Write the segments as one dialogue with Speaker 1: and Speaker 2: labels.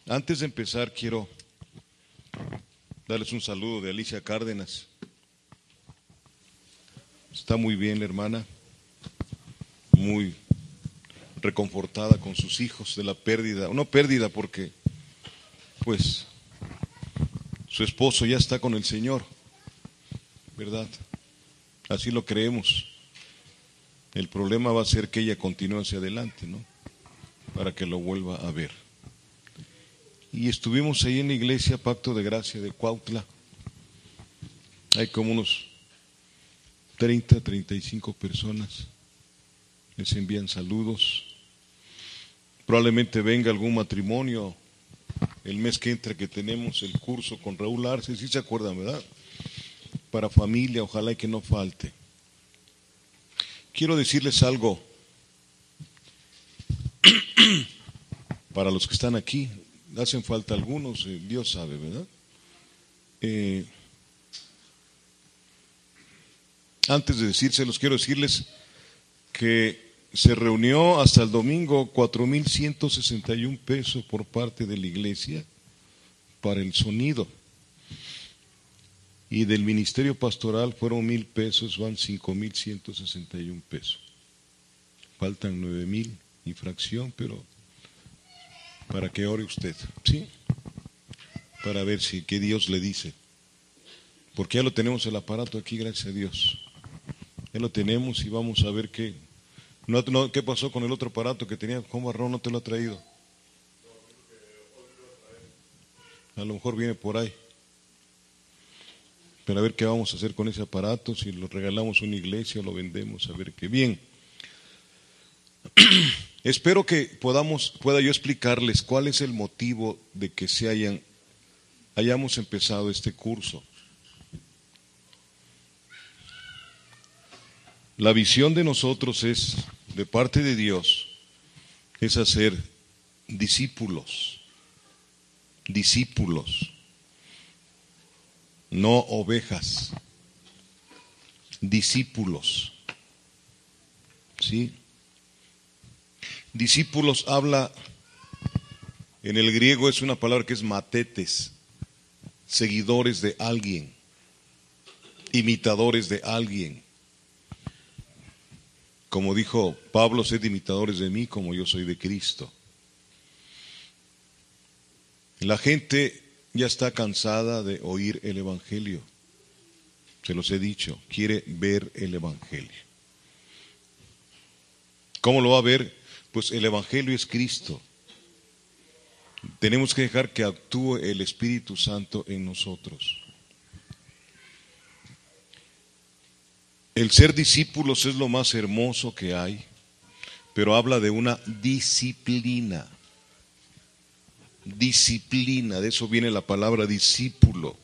Speaker 1: Antes de empezar, quiero darles un saludo de Alicia Cárdenas. Está muy bien la hermana, muy reconfortada con sus hijos de la pérdida, no pérdida porque pues su esposo ya está con el Señor, ¿verdad? Así lo creemos. El problema va a ser que ella continúe hacia adelante, ¿no? Para que lo vuelva a ver. Y estuvimos ahí en la iglesia Pacto de Gracia de Cuautla. Hay como unos 30, 35 personas. Les envían saludos. Probablemente venga algún matrimonio el mes que entra, que tenemos el curso con Raúl Arce, ¿sí se acuerdan, verdad? Para familia, ojalá y que no falte. Quiero decirles algo para los que están aquí. Hacen falta algunos, Dios sabe, ¿verdad? Antes de decírselos, quiero decirles que se reunió hasta el domingo 4,161 pesos por parte de la iglesia para el sonido. Y del ministerio pastoral fueron 1,000 pesos, van 5,161 pesos. Faltan 9,000 y fracción, pero para que ore usted, ¿sí? Para ver si qué Dios le dice. Porque ya lo tenemos el aparato aquí, gracias a Dios. Ya lo tenemos y vamos a ver qué. ¿Qué pasó con el otro aparato que tenía Juan Barrón? ¿No te lo ha traído? A lo mejor viene por ahí. Pero a ver qué vamos a hacer con ese aparato, si lo regalamos a una iglesia o lo vendemos, a ver qué. Bien. Espero que pueda yo explicarles cuál es el motivo de que hayamos empezado este curso. La visión de nosotros es, de parte de Dios, es hacer discípulos, no ovejas, discípulos, ¿sí? Discípulos habla, en el griego es una palabra que es matetes, seguidores de alguien, imitadores de alguien. Como dijo Pablo, sed imitadores de mí como yo soy de Cristo. La gente ya está cansada de oír el Evangelio. Se los he dicho, quiere ver el Evangelio. ¿Cómo lo va a ver? Pues el Evangelio es Cristo. Tenemos que dejar que actúe el Espíritu Santo en nosotros. El ser discípulos es lo más hermoso que hay, pero habla de una disciplina. Disciplina, de eso viene la palabra discípulo.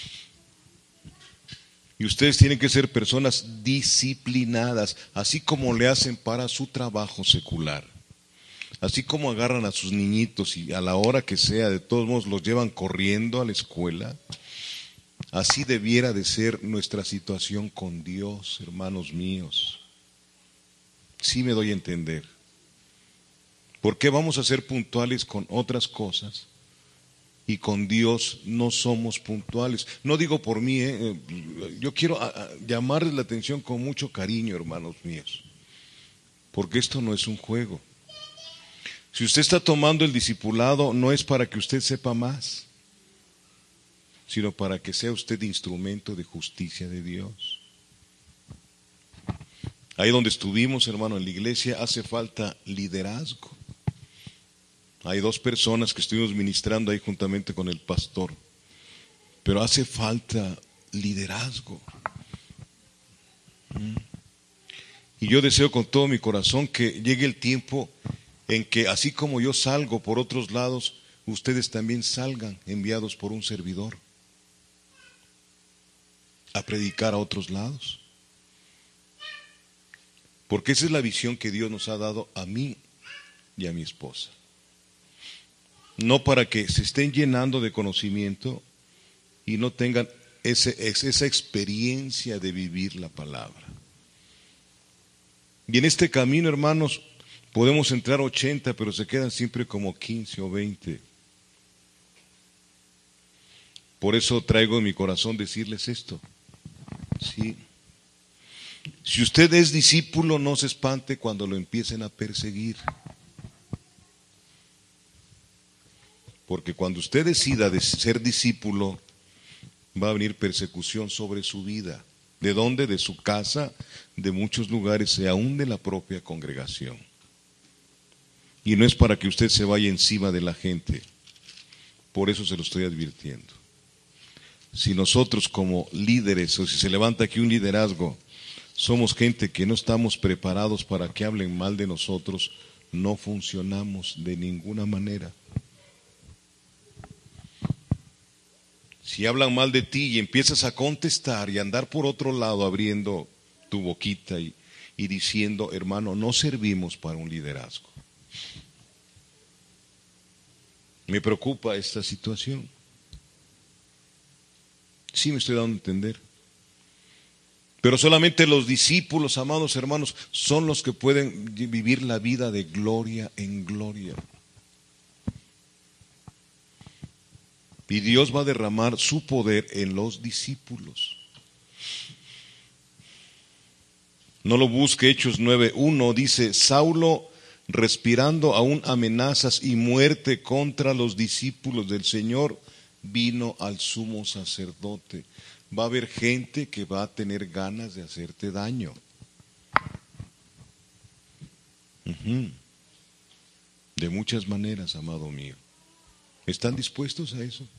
Speaker 1: Y ustedes tienen que ser personas disciplinadas, así como le hacen para su trabajo secular. Así como agarran a sus niñitos y a la hora que sea, de todos modos los llevan corriendo a la escuela. Así debiera de ser nuestra situación con Dios, hermanos míos. Sí me doy a entender. ¿Por qué vamos a ser puntuales con otras cosas y con Dios no somos puntuales? No digo por mí, yo quiero llamarles la atención con mucho cariño, hermanos míos, porque esto no es un juego. Si usted está tomando el discipulado, no es para que usted sepa más, sino para que sea usted instrumento de justicia de Dios. Ahí donde estuvimos, hermano, en la iglesia, hace falta liderazgo. Hay 2 personas que estuvimos ministrando ahí juntamente con el pastor, pero hace falta liderazgo. Y yo deseo con todo mi corazón que llegue el tiempo en que, así como yo salgo por otros lados, ustedes también salgan enviados por un servidor a predicar a otros lados. Porque esa es la visión que Dios nos ha dado a mí y a mi esposa. No para que se estén llenando de conocimiento y no tengan esa experiencia de vivir la palabra. Y en este camino, hermanos, podemos entrar 80, pero se quedan siempre como 15 o 20. Por eso traigo en mi corazón decirles esto. Sí. Si usted es discípulo, no se espante cuando lo empiecen a perseguir. Porque cuando usted decida de ser discípulo, va a venir persecución sobre su vida. ¿De dónde? De su casa, de muchos lugares y aún de la propia congregación. Y no es para que usted se vaya encima de la gente. Por eso se lo estoy advirtiendo. Si nosotros como líderes, o si se levanta aquí un liderazgo, somos gente que no estamos preparados para que hablen mal de nosotros, no funcionamos de ninguna manera. Si hablan mal de ti y empiezas a contestar y andar por otro lado abriendo tu boquita y diciendo, hermano, no servimos para un liderazgo. Me preocupa esta situación. Sí me estoy dando a entender. Pero solamente los discípulos, amados hermanos, son los que pueden vivir la vida de gloria en gloria. Y Dios va a derramar su poder en los discípulos. No lo busque, Hechos 9:1 dice, Saulo, respirando aún amenazas y muerte contra los discípulos del Señor, vino al sumo sacerdote. Va a haber gente que va a tener ganas de hacerte daño. De muchas maneras, amado mío. ¿Están dispuestos a eso?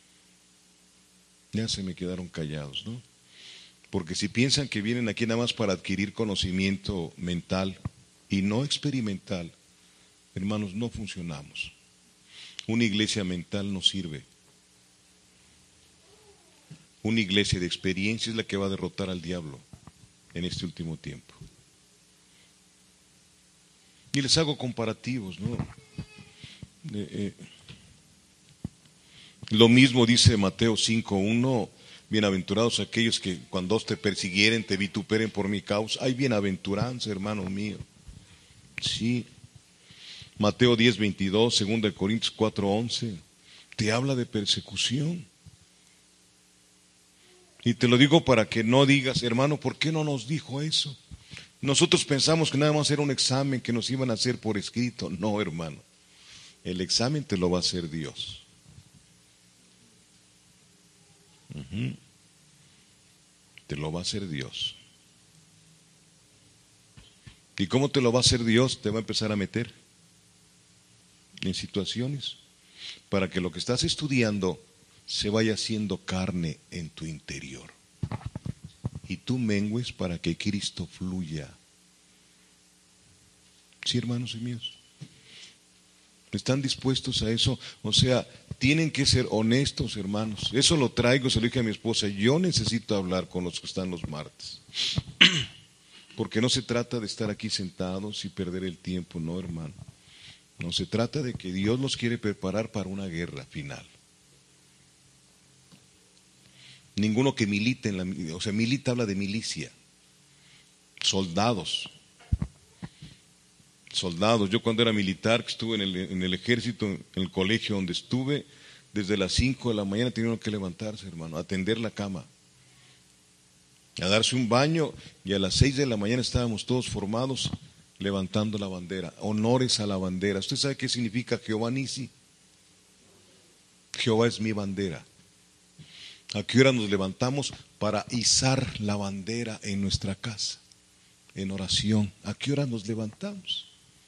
Speaker 1: Ya se me quedaron callados, ¿no? Porque si piensan que vienen aquí nada más para adquirir conocimiento mental y no experimental, hermanos, no funcionamos. Una iglesia mental no sirve. Una iglesia de experiencia es la que va a derrotar al diablo en este último tiempo. Y les hago comparativos, ¿no? Lo mismo dice Mateo 5:1, bienaventurados aquellos que cuando os te persiguieren, te vituperen por mi causa. Hay bienaventuranza, hermano mío. Sí. Mateo 10:22, 2 Corintios 4:11, te habla de persecución. Y te lo digo para que no digas, hermano, ¿por qué no nos dijo eso? Nosotros pensamos que nada más era un examen que nos iban a hacer por escrito. No, hermano. El examen te lo va a hacer Dios. Te lo va a hacer Dios. ¿Y cómo te lo va a hacer Dios? Te va a empezar a meter en situaciones para que lo que estás estudiando se vaya haciendo carne en tu interior y tú mengues para que Cristo fluya. ¿Sí, hermanos y míos? ¿Están dispuestos a eso? O sea, tienen que ser honestos, hermanos. Eso lo traigo, se lo dije a mi esposa. Yo necesito hablar con los que están los martes. Porque no se trata de estar aquí sentados y perder el tiempo, no, hermano. No, se trata de que Dios los quiere preparar para una guerra final. Ninguno que milite en la... O sea, milita habla de milicia. Soldados. Yo cuando era militar, que estuve en el ejército, en el colegio donde estuve, desde las 5 de la mañana tenían que levantarse, hermano, a tender la cama, a darse un baño, y a las 6 de la mañana estábamos todos formados levantando la bandera, honores a la bandera. ¿Usted sabe qué significa Jehová Nisi? Jehová es mi bandera. ¿A qué hora nos levantamos para izar la bandera en nuestra casa? En oración. ¿A qué hora nos levantamos?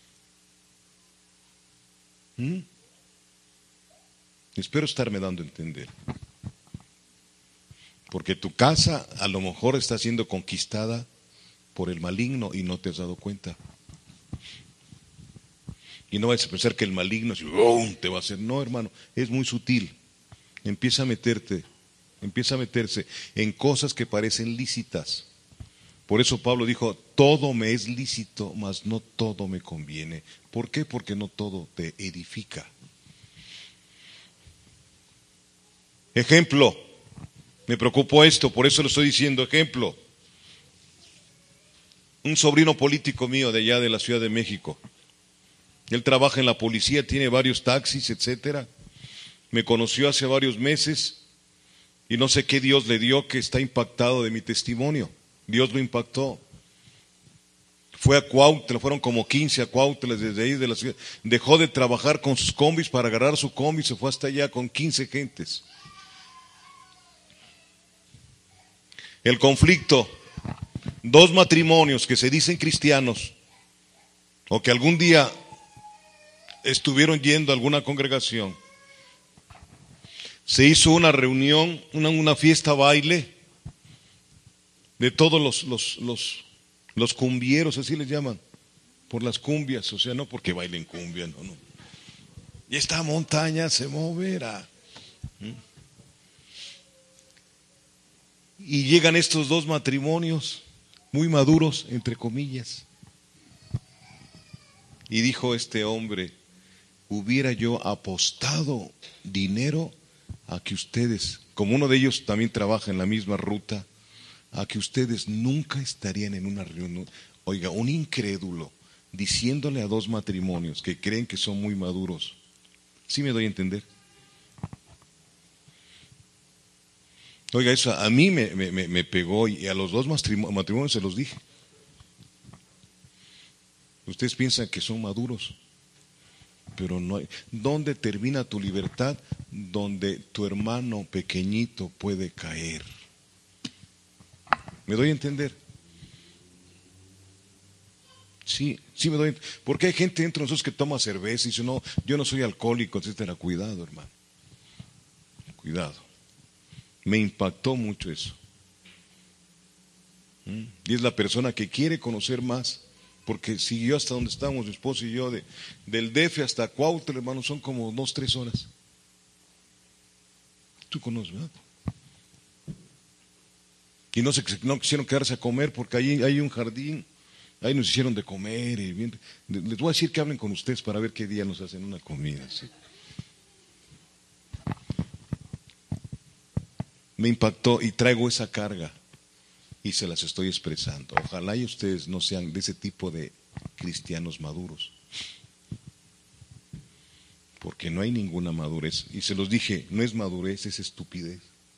Speaker 1: Espero estarme dando a entender. Porque tu casa a lo mejor está siendo conquistada por el maligno y no te has dado cuenta. Y no vayas a pensar que el maligno te va a hacer. No, hermano, es muy sutil. Empieza a meterse en cosas que parecen lícitas. Por eso Pablo dijo, todo me es lícito, mas no todo me conviene. ¿Por qué? Porque no todo te edifica. Ejemplo, me preocupó esto, por eso lo estoy diciendo, ejemplo. Un sobrino político mío de allá de la Ciudad de México. Él trabaja en la policía, tiene varios taxis, etcétera. Me conoció hace varios meses Y no sé qué Dios le dio que está impactado de mi testimonio. Dios lo impactó. Fue a Cuautla, fueron como 15 a Cuautla desde ahí de la ciudad. Dejó de trabajar con sus combis para agarrar su combi, se fue hasta allá con 15 gentes. El conflicto, dos matrimonios que se dicen cristianos o que algún día estuvieron yendo a alguna congregación. Se hizo una reunión, una fiesta baile de todos los cumbieros, así les llaman, por las cumbias, o sea, no porque bailen cumbia, no. Y esta montaña se moverá. Y llegan estos dos matrimonios, muy maduros, entre comillas. Y dijo este hombre, hubiera yo apostado dinero a que ustedes, como uno de ellos también trabaja en la misma ruta, a que ustedes nunca estarían en una reunión. Oiga, un incrédulo diciéndole a dos matrimonios que creen que son muy maduros. ¿Sí me doy a entender? Oiga, eso a mí me pegó y a los dos matrimonios se los dije. Ustedes piensan que son maduros, pero no hay. ¿Dónde termina tu libertad? Donde tu hermano pequeñito puede caer. ¿Me doy a entender? Sí me doy a entender. Porque hay gente entre nosotros que toma cerveza y dice, no, yo no soy alcohólico, etcétera. Cuidado, hermano. Cuidado. Me impactó mucho eso. Y es la persona que quiere conocer más, porque siguió hasta donde estábamos, mi esposo y yo, del DF hasta Cuautla, hermano, son como 2-3 horas. Tú conoces, ¿verdad? Y no quisieron quedarse a comer porque ahí hay un jardín, ahí nos hicieron de comer. Y bien, les voy a decir que hablen con ustedes para ver qué día nos hacen una comida. ¿Sí? Me impactó y traigo esa carga y se las estoy expresando. Ojalá y ustedes no sean de ese tipo de cristianos maduros, porque no hay ninguna madurez. Y se los dije, no es madurez, es estupidez.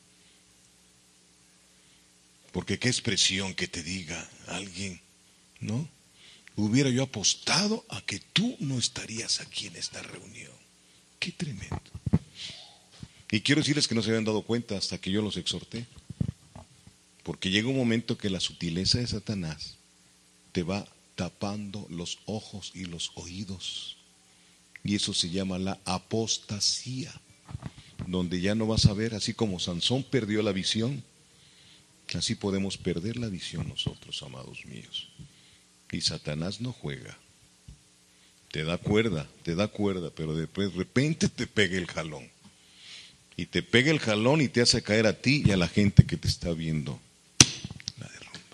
Speaker 1: Porque qué expresión que te diga alguien, ¿no? Hubiera yo apostado a que tú no estarías aquí en esta reunión. Qué tremendo. Y quiero decirles que no se habían dado cuenta hasta que yo los exhorté. Porque llega un momento que la sutileza de Satanás te va tapando los ojos y los oídos. Y eso se llama la apostasía, donde ya no vas a ver, así como Sansón perdió la visión, así podemos perder la visión nosotros, amados míos. Y Satanás no juega. Te da cuerda, pero después de repente te pega el jalón. Y te pega el jalón y te hace caer a ti y a la gente que te está viendo. La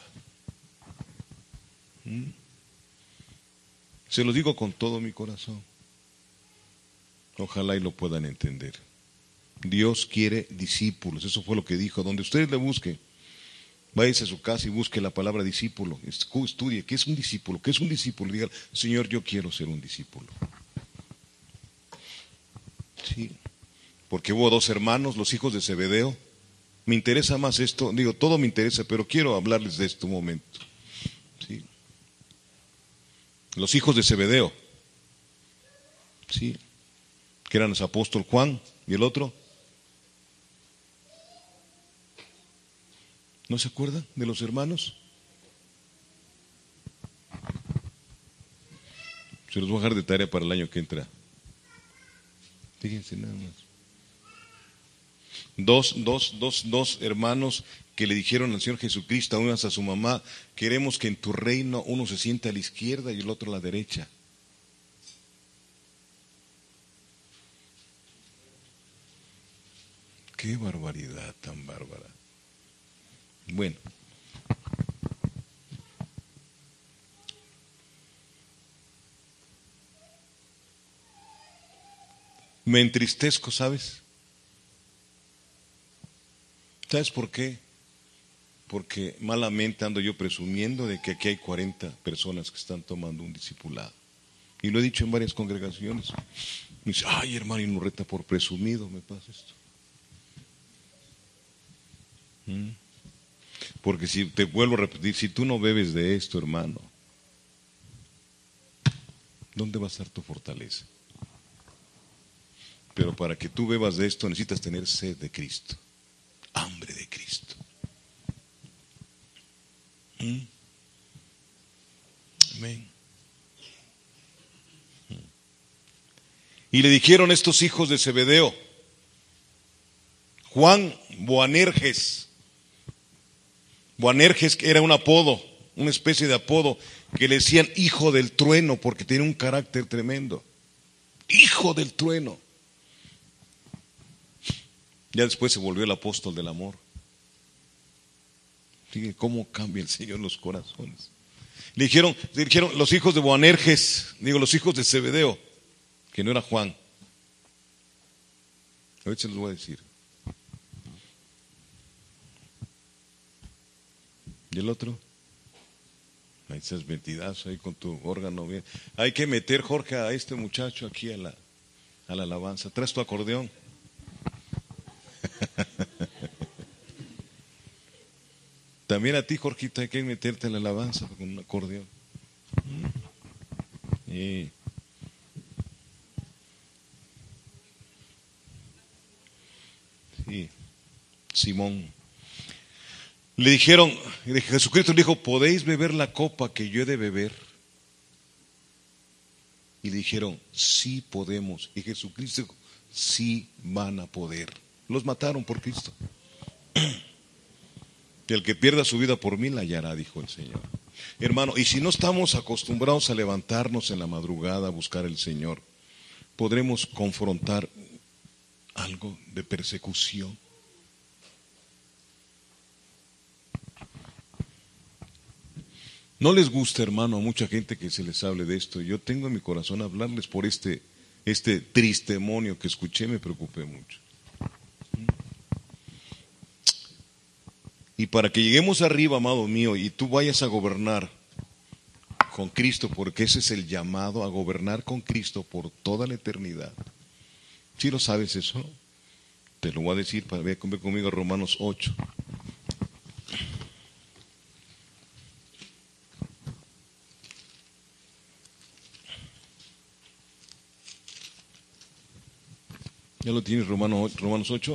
Speaker 1: derrumba. Se lo digo con todo mi corazón. Ojalá y lo puedan entender. Dios quiere discípulos. Eso fue lo que dijo. Donde ustedes le busquen, váyase a su casa y busque la palabra discípulo. Estudie, ¿qué es un discípulo? ¿Qué es un discípulo? Diga, Señor, yo quiero ser un discípulo. Sí. Porque hubo dos hermanos, los hijos de Zebedeo. Me interesa más esto, digo, todo me interesa, pero quiero hablarles de esto un momento. ¿Sí? Los hijos de Zebedeo. ¿Sí? Que eran los apóstoles Juan y el otro. ¿No se acuerdan de los hermanos? Se los voy a dejar de tarea para el año que entra. Fíjense nada más. Dos hermanos que le dijeron al Señor Jesucristo, unas a su mamá, queremos que en tu reino uno se sienta a la izquierda y el otro a la derecha. Qué barbaridad tan bárbara. Bueno. Me entristezco, ¿sabes? ¿Sabes por qué? Porque malamente ando yo presumiendo de que aquí hay 40 personas que están tomando un discipulado. Y lo he dicho en varias congregaciones. Me dice, ay hermano, y no reta por presumido, me pasa esto. Porque si te vuelvo a repetir, si tú no bebes de esto, hermano, ¿dónde va a estar tu fortaleza? Pero para que tú bebas de esto necesitas tener sed de Cristo, hambre de Cristo. Amén. Y le dijeron estos hijos de Zebedeo, Juan Boanerges. Boanerges era un apodo, una especie de apodo que le decían hijo del trueno porque tenía un carácter tremendo. Hijo del trueno. Ya después se volvió el apóstol del amor. Fíjense cómo cambia el Señor los corazones. Le dijeron los hijos de Boanerges, los hijos de Zebedeo, que no era Juan. Ahorita se los voy a decir. ¿Y el otro? Ahí estás metidazo ahí con tu órgano bien. Hay que meter, Jorge, a este muchacho aquí a la alabanza. ¿Traes tu acordeón? También a ti, Jorgito, hay que meterte a la alabanza con un acordeón. Sí. Simón. Le dijeron, Jesucristo le dijo, ¿podéis beber la copa que yo he de beber? Y le dijeron, sí podemos. Y Jesucristo dijo, sí van a poder. Los mataron por Cristo. Y el que pierda su vida por mí la hallará, dijo el Señor. Hermano, y si no estamos acostumbrados a levantarnos en la madrugada a buscar al Señor, podremos confrontar algo de persecución. No les gusta, hermano, a mucha gente que se les hable de esto. Yo tengo en mi corazón hablarles por este tristemonio que escuché, me preocupé mucho. Y para que lleguemos arriba, amado mío, y tú vayas a gobernar con Cristo, porque ese es el llamado a gobernar con Cristo por toda la eternidad. ¿Sí lo sabes eso? Te lo voy a decir, para ver conmigo a Romanos 8. ¿Ya lo tienes, Romanos 8?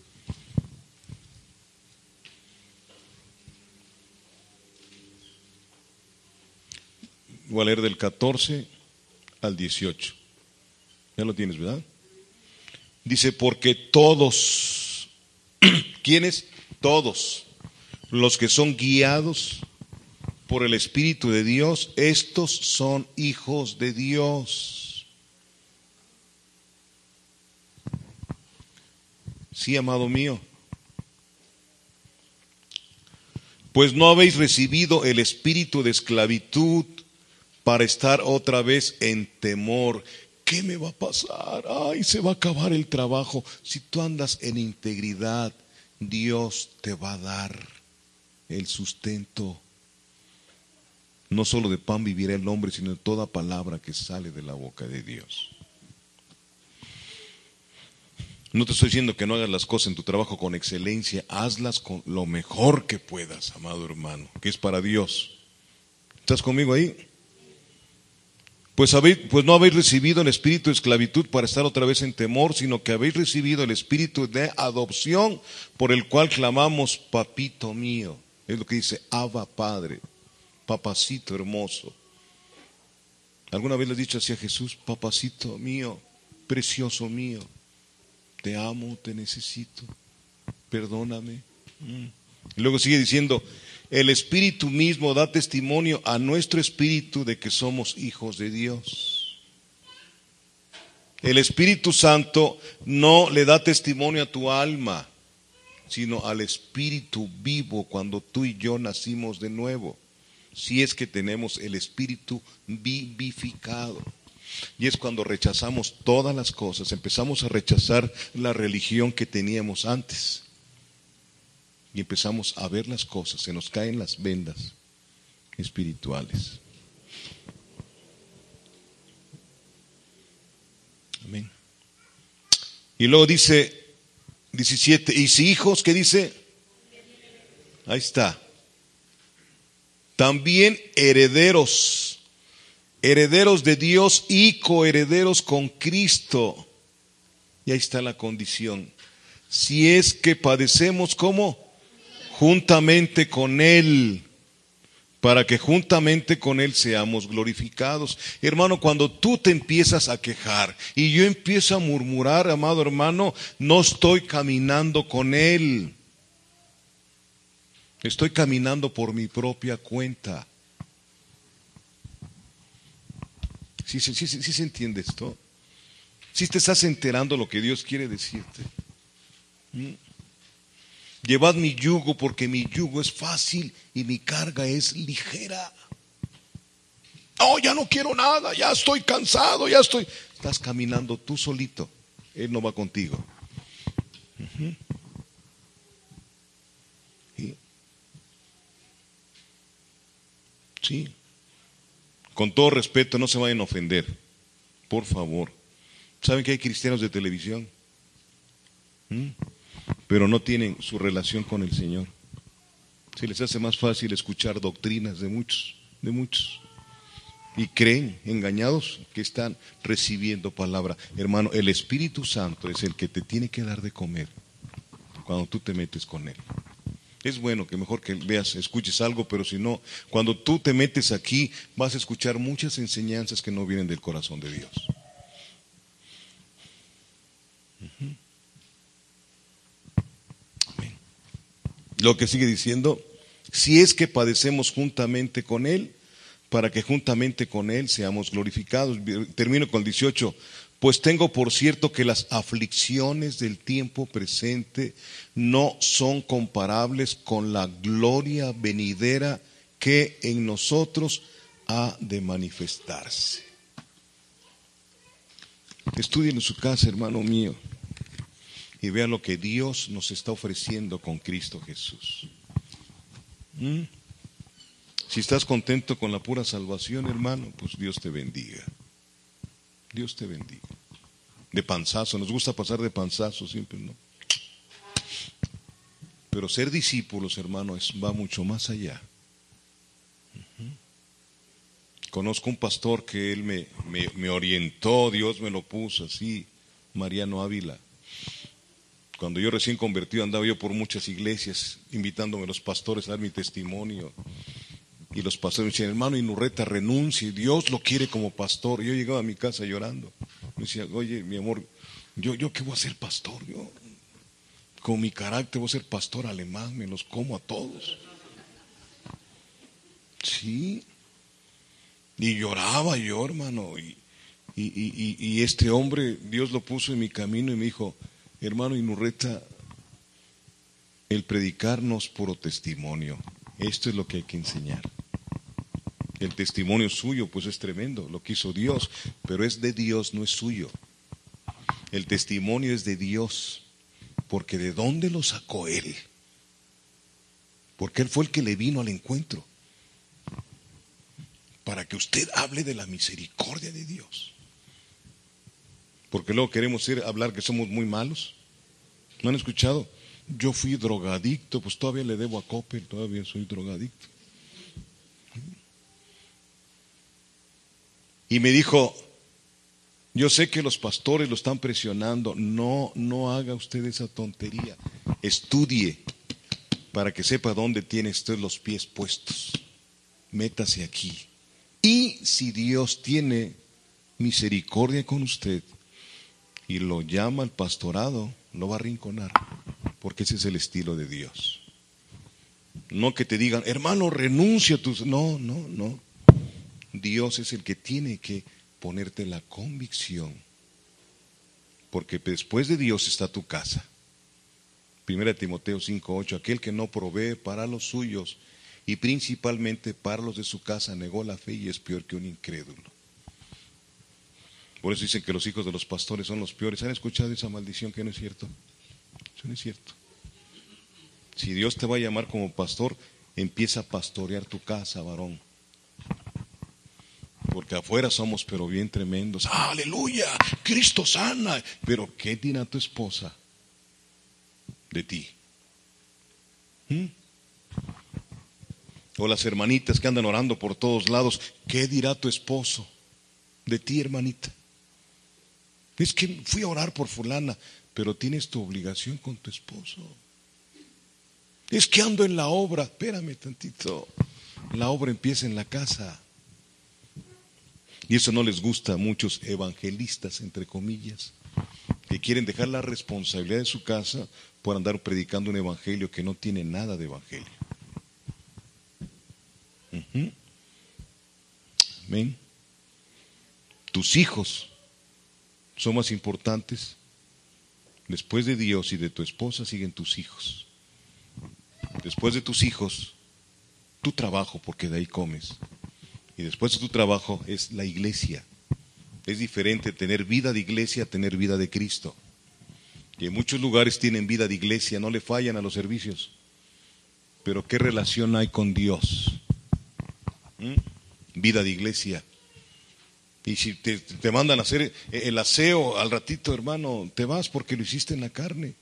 Speaker 1: Voy a leer del 14 al 18. Ya lo tienes, ¿verdad? Dice, porque todos, ¿quiénes? Todos los que son guiados por el Espíritu de Dios, estos son hijos de Dios. Sí, amado mío. Pues no habéis recibido el espíritu de esclavitud para estar otra vez en temor. ¿Qué me va a pasar? Ay, se va a acabar el trabajo. Si tú andas en integridad, Dios te va a dar el sustento. No solo de pan vivirá el hombre, sino de toda palabra que sale de la boca de Dios. No te estoy diciendo que no hagas las cosas en tu trabajo con excelencia, hazlas con lo mejor que puedas, amado hermano, que es para Dios. ¿Estás conmigo ahí? Pues no habéis recibido el espíritu de esclavitud para estar otra vez en temor, sino que habéis recibido el espíritu de adopción por el cual clamamos, papito mío. Es lo que dice, Abba Padre, papacito hermoso. ¿Alguna vez le has dicho así a Jesús, papacito mío, precioso mío? Te amo, te necesito, perdóname. Y luego sigue diciendo, el Espíritu mismo da testimonio a nuestro espíritu de que somos hijos de Dios. El Espíritu Santo no le da testimonio a tu alma, sino al Espíritu vivo cuando tú y yo nacimos de nuevo. Si es que tenemos el Espíritu vivificado. Y es cuando rechazamos todas las cosas, empezamos a rechazar la religión que teníamos antes. Y empezamos a ver las cosas, se nos caen las vendas espirituales. Amén. Y luego dice 17, y si hijos, ¿qué dice? Ahí está. También herederos, herederos de Dios y coherederos con Cristo. Y ahí está la condición. Si es que padecemos, ¿cómo? Juntamente con Él, para que juntamente con Él seamos glorificados. Hermano, cuando tú te empiezas a quejar y yo empiezo a murmurar, amado hermano, no estoy caminando con Él. Estoy caminando por mi propia cuenta. ¿Sí se entiende esto? ¿Sí te estás enterando lo que Dios quiere decirte? Llevad mi yugo porque mi yugo es fácil y mi carga es ligera. Oh, ya no quiero nada, ya estoy cansado, ya estoy... Estás caminando tú solito, Él no va contigo. Sí. Con todo respeto, no se vayan a ofender, por favor. ¿Saben que hay cristianos de televisión? Pero no tienen su relación con el Señor. Se les hace más fácil escuchar doctrinas de muchos. Y creen, engañados, que están recibiendo palabra. Hermano, el Espíritu Santo es el que te tiene que dar de comer cuando tú te metes con Él. Es bueno que mejor que veas, escuches algo, pero si no, cuando tú te metes aquí, vas a escuchar muchas enseñanzas que no vienen del corazón de Dios. Amén. Lo que sigue diciendo, si es que padecemos juntamente con Él, para que juntamente con Él seamos glorificados. Termino con el 18. Pues tengo por cierto que las aflicciones del tiempo presente no son comparables con la gloria venidera que en nosotros ha de manifestarse. Estudien en su casa, hermano mío, y vean lo que Dios nos está ofreciendo con Cristo Jesús. Si estás contento con la pura salvación, hermano, pues Dios te bendiga. Dios te bendiga. De panzazo, nos gusta pasar de panzazo siempre, ¿no? Pero ser discípulos, hermano, va mucho más allá. Conozco un pastor que él me orientó, Dios me lo puso así, Mariano Ávila. Cuando yo recién convertido andaba yo por muchas iglesias, invitándome a los pastores a dar mi testimonio. Y los pastores me decían, hermano Inurreta, renuncie, Dios lo quiere como pastor. Y yo llegaba a mi casa llorando. Me decía, oye, mi amor, ¿yo qué voy a ser pastor? Yo, con mi carácter, voy a ser pastor alemán, me los como a todos. Sí. Y lloraba yo, hermano. Y este hombre, Dios lo puso en mi camino y me dijo, hermano Inurreta, el predicar no es puro testimonio. Esto es lo que hay que enseñar. El testimonio suyo pues es tremendo, lo que hizo Dios, pero es de Dios, no es suyo. El testimonio es de Dios, porque ¿de dónde lo sacó Él? Porque Él fue el que le vino al encuentro, para que usted hable de la misericordia de Dios. Porque luego queremos hablar que somos muy malos. ¿No han escuchado? Yo fui drogadicto, pues todavía le debo a Coppel, todavía soy drogadicto. Y me dijo, yo sé que los pastores lo están presionando, no haga usted esa tontería, estudie para que sepa dónde tiene usted los pies puestos, métase aquí. Y si Dios tiene misericordia con usted y lo llama al pastorado, lo va a arrinconar, porque ese es el estilo de Dios. No que te digan, hermano, renuncia a tus... No. Dios es el que tiene que ponerte la convicción, porque después de Dios está tu casa. 1 Timoteo 5:8, aquel que no provee para los suyos y principalmente para los de su casa negó la fe y es peor que un incrédulo. Por eso dicen que los hijos de los pastores son los peores. ¿Han escuchado esa maldición que no es cierto? Eso no es cierto. Si Dios te va a llamar como pastor, empieza a pastorear tu casa, varón. Porque afuera somos pero bien tremendos. ¡Aleluya! Cristo sana. Pero ¿qué dirá tu esposa de ti? O las hermanitas que andan orando por todos lados. ¿Qué dirá tu esposo de ti, hermanita? Es que fui a orar por fulana, pero tienes tu obligación con tu esposo. Es que ando en la obra. Espérame tantito. La obra empieza en la casa. Y eso no les gusta a muchos evangelistas, entre comillas, que quieren dejar la responsabilidad de su casa por andar predicando un evangelio que no tiene nada de evangelio. Amén. Tus hijos son más importantes. Después de Dios y de tu esposa siguen tus hijos. Después de tus hijos, tu trabajo, porque de ahí comes. Y después de tu trabajo es la iglesia. Es diferente tener vida de iglesia a tener vida de Cristo. Y en muchos lugares tienen vida de iglesia, no le fallan a los servicios. Pero ¿qué relación hay con Dios? Vida de iglesia. Y si te mandan a hacer el aseo al ratito, hermano, te vas porque lo hiciste en la carne.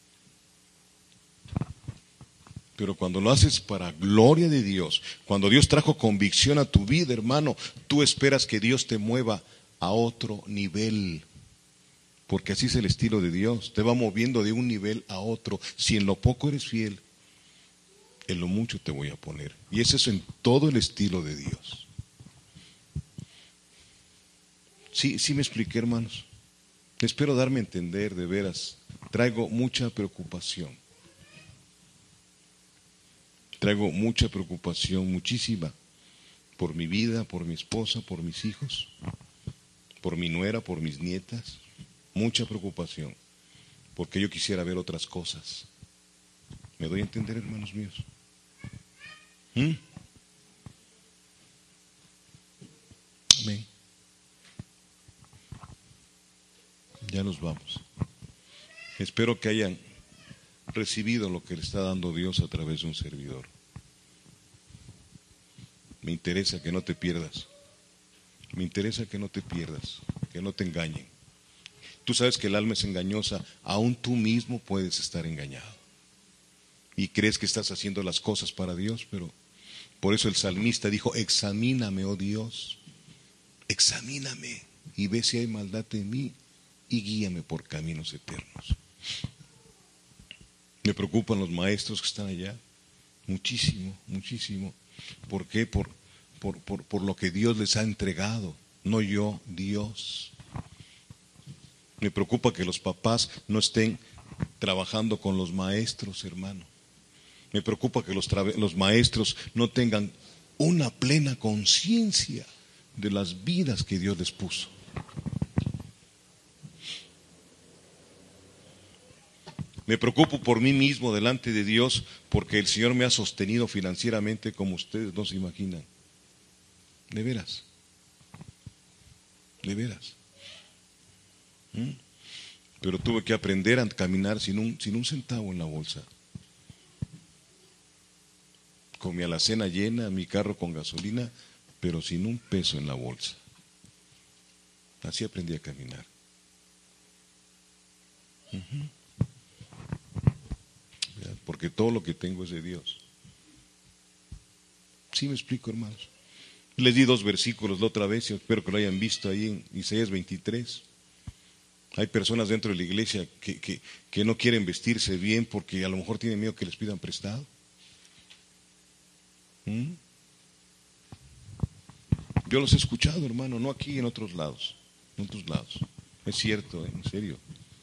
Speaker 1: Pero cuando lo haces para gloria de Dios, cuando Dios trajo convicción a tu vida, hermano, tú esperas que Dios te mueva a otro nivel. Porque así es el estilo de Dios, te va moviendo de un nivel a otro. Si en lo poco eres fiel, en lo mucho te voy a poner. Y es eso en todo el estilo de Dios. Sí me expliqué, hermanos. Espero darme a entender, de veras. Traigo mucha preocupación. Traigo mucha preocupación, muchísima, por mi vida, por mi esposa, por mis hijos, por mi nuera, por mis nietas. Mucha preocupación, porque yo quisiera ver otras cosas. ¿Me doy a entender, hermanos míos? Amén. Ya nos vamos. Espero que hayan recibido lo que le está dando Dios a través de un servidor. Me interesa que no te pierdas. Me interesa que no te pierdas, que no te engañen. Tú sabes que el alma es engañosa, aún tú mismo puedes estar engañado. Y crees que estás haciendo las cosas para Dios, pero por eso el salmista dijo, examíname, oh Dios, examíname y ve si hay maldad en mí y guíame por caminos eternos. Me preocupan los maestros que están allá, muchísimo, muchísimo. ¿Por qué? Por lo que Dios les ha entregado, no yo, Dios. Me preocupa que los papás no estén trabajando con los maestros, hermano. Me preocupa que los maestros no tengan una plena conciencia de las vidas que Dios les puso. Me preocupo por mí mismo delante de Dios porque el Señor me ha sostenido financieramente como ustedes no se imaginan. De veras. De veras. Pero tuve que aprender a caminar sin un centavo en la bolsa. Con mi alacena llena, mi carro con gasolina, pero sin un peso en la bolsa. Así aprendí a caminar. Porque todo lo que tengo es de Dios. ¿Sí me explico, hermanos? Les di 2 versículos la otra vez y espero que lo hayan visto ahí en Isaías 23. Hay personas dentro de la iglesia que no quieren vestirse bien porque a lo mejor tienen miedo que les pidan prestado. Yo los he escuchado, hermano, no aquí, en otros lados. En otros lados. Es cierto, en serio.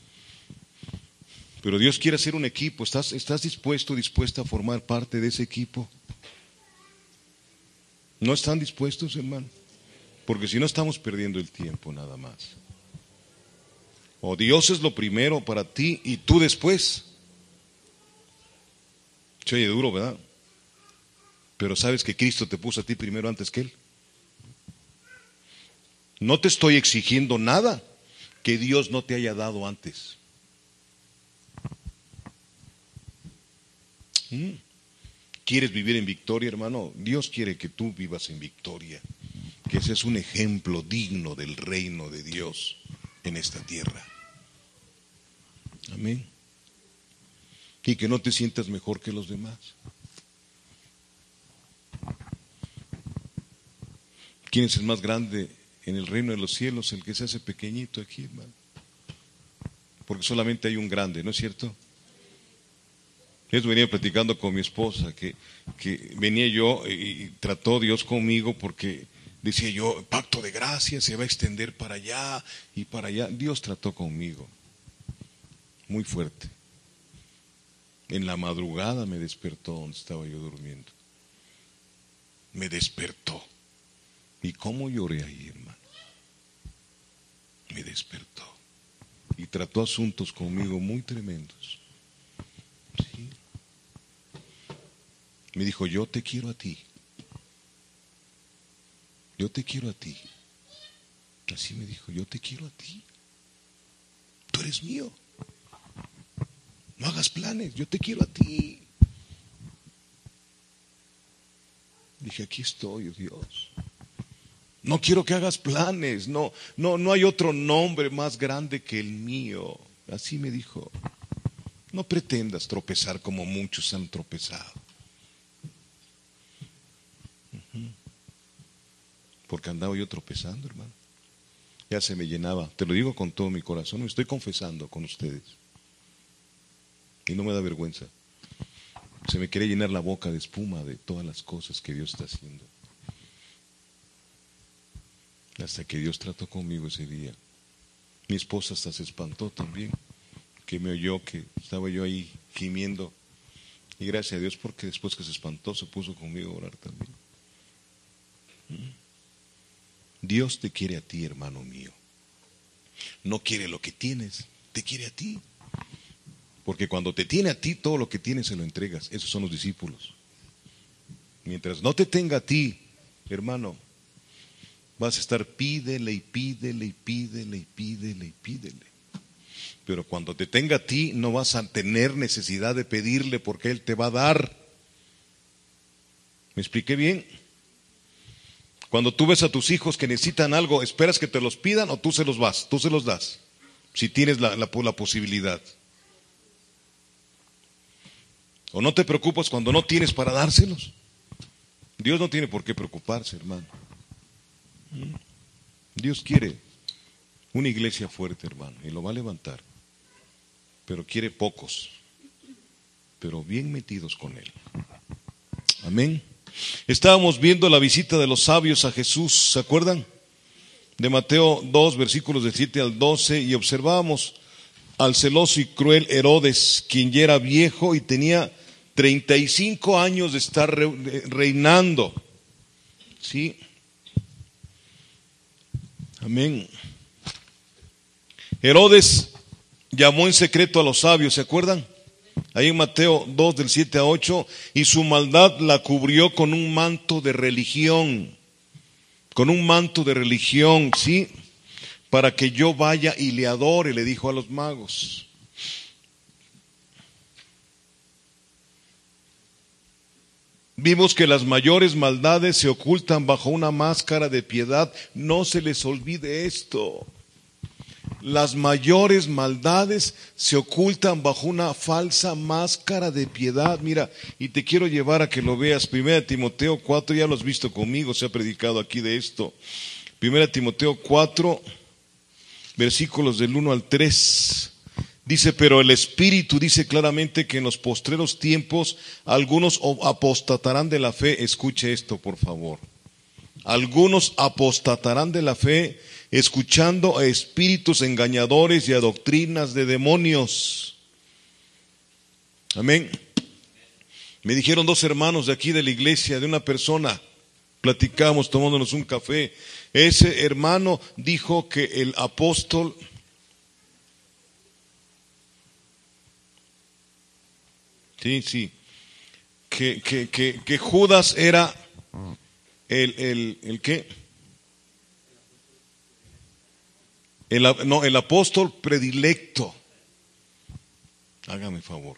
Speaker 1: Pero Dios quiere hacer un equipo. ¿Estás dispuesto, dispuesta a formar parte de ese equipo? ¿No están dispuestos, hermano? Porque si no estamos perdiendo el tiempo nada más. O Dios es lo primero para ti y tú después. Se oye duro, ¿verdad? Pero sabes que Cristo te puso a ti primero antes que Él. No te estoy exigiendo nada que Dios no te haya dado antes. ¿Quieres vivir en victoria, hermano? Dios quiere que tú vivas en victoria. Que seas un ejemplo digno del reino de Dios en esta tierra. Amén. Y que no te sientas mejor que los demás. ¿Quién es el más grande en el reino de los cielos? El que se hace pequeñito aquí, hermano. Porque solamente hay un grande, ¿no es cierto? Yo venía platicando con mi esposa que venía yo y trató Dios conmigo porque decía yo, pacto de gracia se va a extender para allá y para allá. Dios trató conmigo muy fuerte. En la madrugada me despertó donde estaba yo durmiendo. Me despertó. ¿Y cómo lloré ahí, hermano? Me despertó. Y trató asuntos conmigo muy tremendos. ¿Sí? Me dijo, yo te quiero a ti. Yo te quiero a ti. Así me dijo, yo te quiero a ti. Tú eres mío. No hagas planes, yo te quiero a ti. Dije, aquí estoy, oh Dios. No quiero que hagas planes, no hay otro nombre más grande que el mío. Así me dijo. No pretendas tropezar como muchos han tropezado. Porque andaba yo tropezando, hermano. Ya se me llenaba, te lo digo con todo mi corazón, me estoy confesando con ustedes. Y no me da vergüenza. Se me quiere llenar la boca de espuma de todas las cosas que Dios está haciendo. Hasta que Dios trató conmigo ese día. Mi esposa hasta se espantó también, que me oyó que estaba yo ahí gimiendo. Y gracias a Dios porque después que se espantó se puso conmigo a orar también. Dios te quiere a ti, hermano mío. No quiere lo que tienes, te quiere a ti. Porque cuando te tiene a ti, todo lo que tienes se lo entregas. Esos son los discípulos. Mientras no te tenga a ti, hermano, vas a estar pídele y pídele y pídele y pídele y pídele. Pero cuando te tenga a ti, no vas a tener necesidad de pedirle porque Él te va a dar. ¿Me expliqué bien? Cuando tú ves a tus hijos que necesitan algo, ¿esperas que te los pidan o tú se los das? Si tienes la posibilidad. ¿O no te preocupas cuando no tienes para dárselos? Dios no tiene por qué preocuparse, hermano. Dios quiere una iglesia fuerte, hermano, y lo va a levantar. Pero quiere pocos, pero bien metidos con Él. Amén. Estábamos viendo la visita de los sabios a Jesús, ¿se acuerdan? De Mateo 2, versículos del 7 al 12, y observábamos al celoso y cruel Herodes, quien ya era viejo y tenía 35 años de estar reinando. ¿Sí? Amén. Herodes llamó en secreto a los sabios, ¿se acuerdan? Ahí en Mateo 2 del 7 a 8, y su maldad la cubrió con un manto de religión. Con un manto de religión, ¿sí? Para que yo vaya y le adore, le dijo a los magos. Vimos que las mayores maldades se ocultan bajo una máscara de piedad. No se les olvide esto. Las mayores maldades se ocultan bajo una falsa máscara de piedad. Mira, y te quiero llevar a que lo veas. 1 Timoteo 4, ya lo has visto conmigo, se ha predicado aquí de esto. 1 Timoteo 4, versículos del 1 al 3. Dice, pero el Espíritu dice claramente que en los postreros tiempos algunos apostatarán de la fe. Escuche esto, por favor. Algunos apostatarán de la fe, escuchando a espíritus engañadores y a doctrinas de demonios. Amén. Me dijeron dos hermanos de aquí de la iglesia, de una persona, platicamos tomándonos un café. Ese hermano dijo que el apóstol que Judas era el ¿qué? El apóstol predilecto. Hágame favor.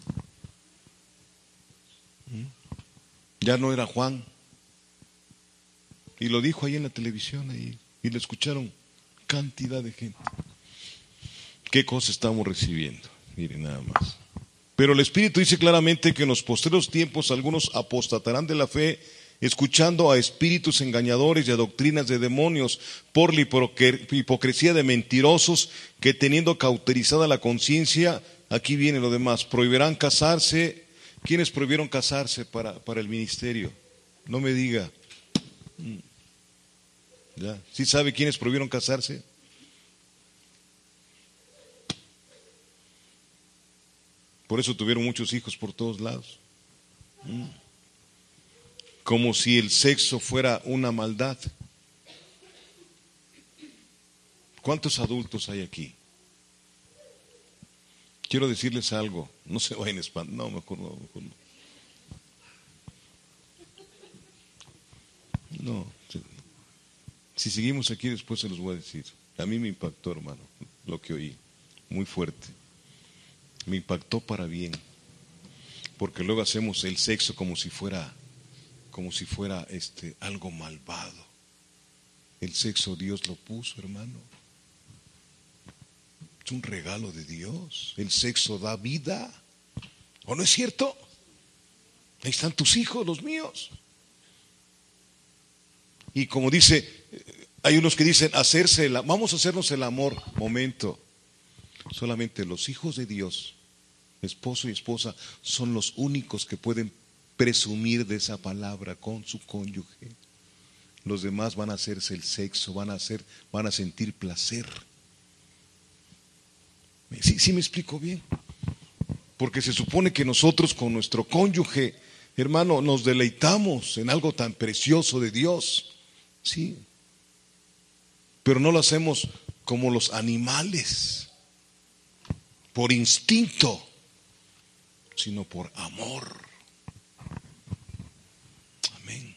Speaker 1: Ya no era Juan. Y lo dijo ahí en la televisión ahí, y lo escucharon cantidad de gente. ¿Qué cosa estamos recibiendo? Miren nada más. Pero el Espíritu dice claramente que en los postreros tiempos algunos apostatarán de la fe, escuchando a espíritus engañadores y a doctrinas de demonios, por la hipocresía de mentirosos, que teniendo cauterizada la conciencia, aquí viene lo demás, prohibirán casarse. ¿Quiénes prohibieron casarse para el ministerio? No me diga. ¿Ya? ¿Sí sabe quiénes prohibieron casarse? Por eso tuvieron muchos hijos por todos lados. Como si el sexo fuera una maldad. ¿Cuántos adultos hay aquí? Quiero decirles algo, no se vayan a espantar, no, mejor no. No, si seguimos aquí después se los voy a decir. A mí me impactó, hermano, lo que oí, muy fuerte. Me impactó para bien, porque luego hacemos el sexo como si fuera algo malvado. El sexo Dios lo puso, hermano. Es un regalo de Dios. El sexo da vida. ¿O no es cierto? Ahí están tus hijos, los míos. Y como dice, hay unos que dicen, vamos a hacernos el amor. Momento. Solamente los hijos de Dios, esposo y esposa, son los únicos que pueden presumir de esa palabra con su cónyuge. Los demás van a hacerse el sexo, van a sentir placer. Sí me explico bien. Porque se supone que nosotros con nuestro cónyuge, hermano, nos deleitamos en algo tan precioso de Dios. Sí. Pero no lo hacemos como los animales, por instinto, sino por amor. Amén.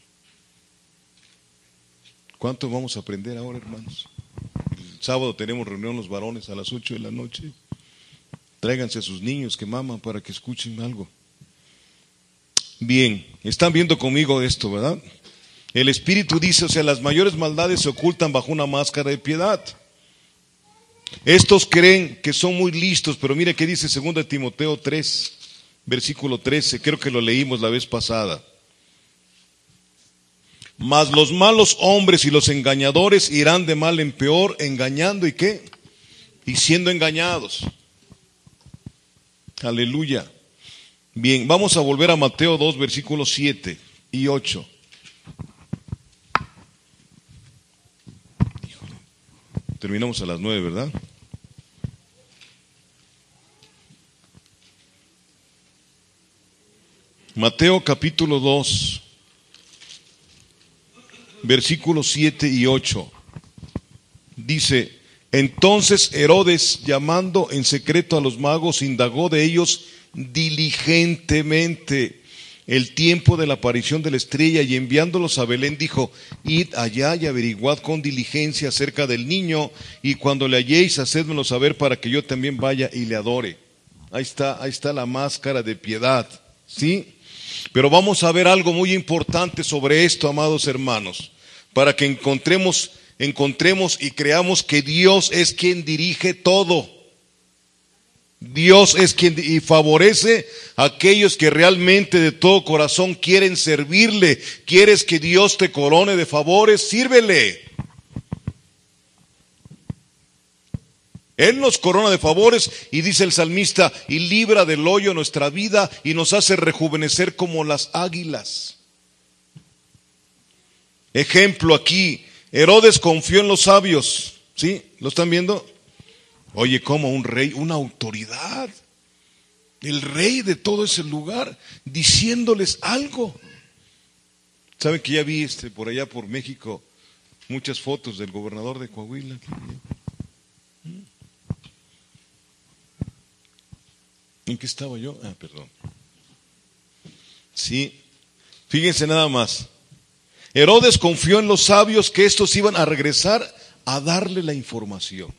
Speaker 1: ¿Cuánto vamos a aprender ahora, hermanos? El sábado tenemos reunión los varones a las 8 de la noche. Tráiganse a sus niños que maman para que escuchen algo. Bien, están viendo conmigo esto, ¿verdad? El Espíritu dice, las mayores maldades se ocultan bajo una máscara de piedad. Estos creen que son muy listos, pero mire qué dice 2 Timoteo 3, versículo 13, creo que lo leímos la vez pasada. Mas los malos hombres y los engañadores irán de mal en peor, engañando y ¿qué? Y siendo engañados. Aleluya. Bien, vamos a volver a Mateo 2, versículos 7 y 8. Híjole. Terminamos a las 9, ¿verdad? Mateo capítulo 2, versículos 7 y 8. Dice: entonces Herodes, llamando en secreto a los magos, indagó de ellos diligentemente el tiempo de la aparición de la estrella, y enviándolos a Belén dijo: id allá y averiguad con diligencia acerca del niño, y cuando le halléis, hacédmelo saber para que yo también vaya y le adore. Ahí está la máscara de piedad, ¿sí? Pero vamos a ver algo muy importante sobre esto, amados hermanos, para que encontremos y creamos que Dios es quien dirige todo. Dios es quien y favorece a aquellos que realmente de todo corazón quieren servirle. ¿Quieres que Dios te corone de favores? Sírvele. Él nos corona de favores, y dice el salmista, y libra del hoyo nuestra vida y nos hace rejuvenecer como las águilas. Ejemplo aquí, Herodes confió en los sabios, ¿sí? ¿Lo están viendo? Oye, como un rey, una autoridad, el rey de todo ese lugar, diciéndoles algo. ¿Saben que ya vi por allá por México muchas fotos del gobernador de Coahuila? ¿En qué estaba yo? Perdón. Sí, fíjense nada más. Herodes confió en los sabios que estos iban a regresar a darle la información.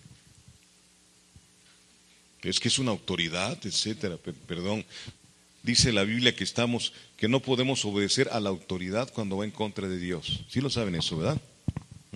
Speaker 1: Es que es una autoridad, etcétera. Perdón, dice la Biblia que no podemos obedecer a la autoridad cuando va en contra de Dios. ¿Sí lo saben eso, verdad?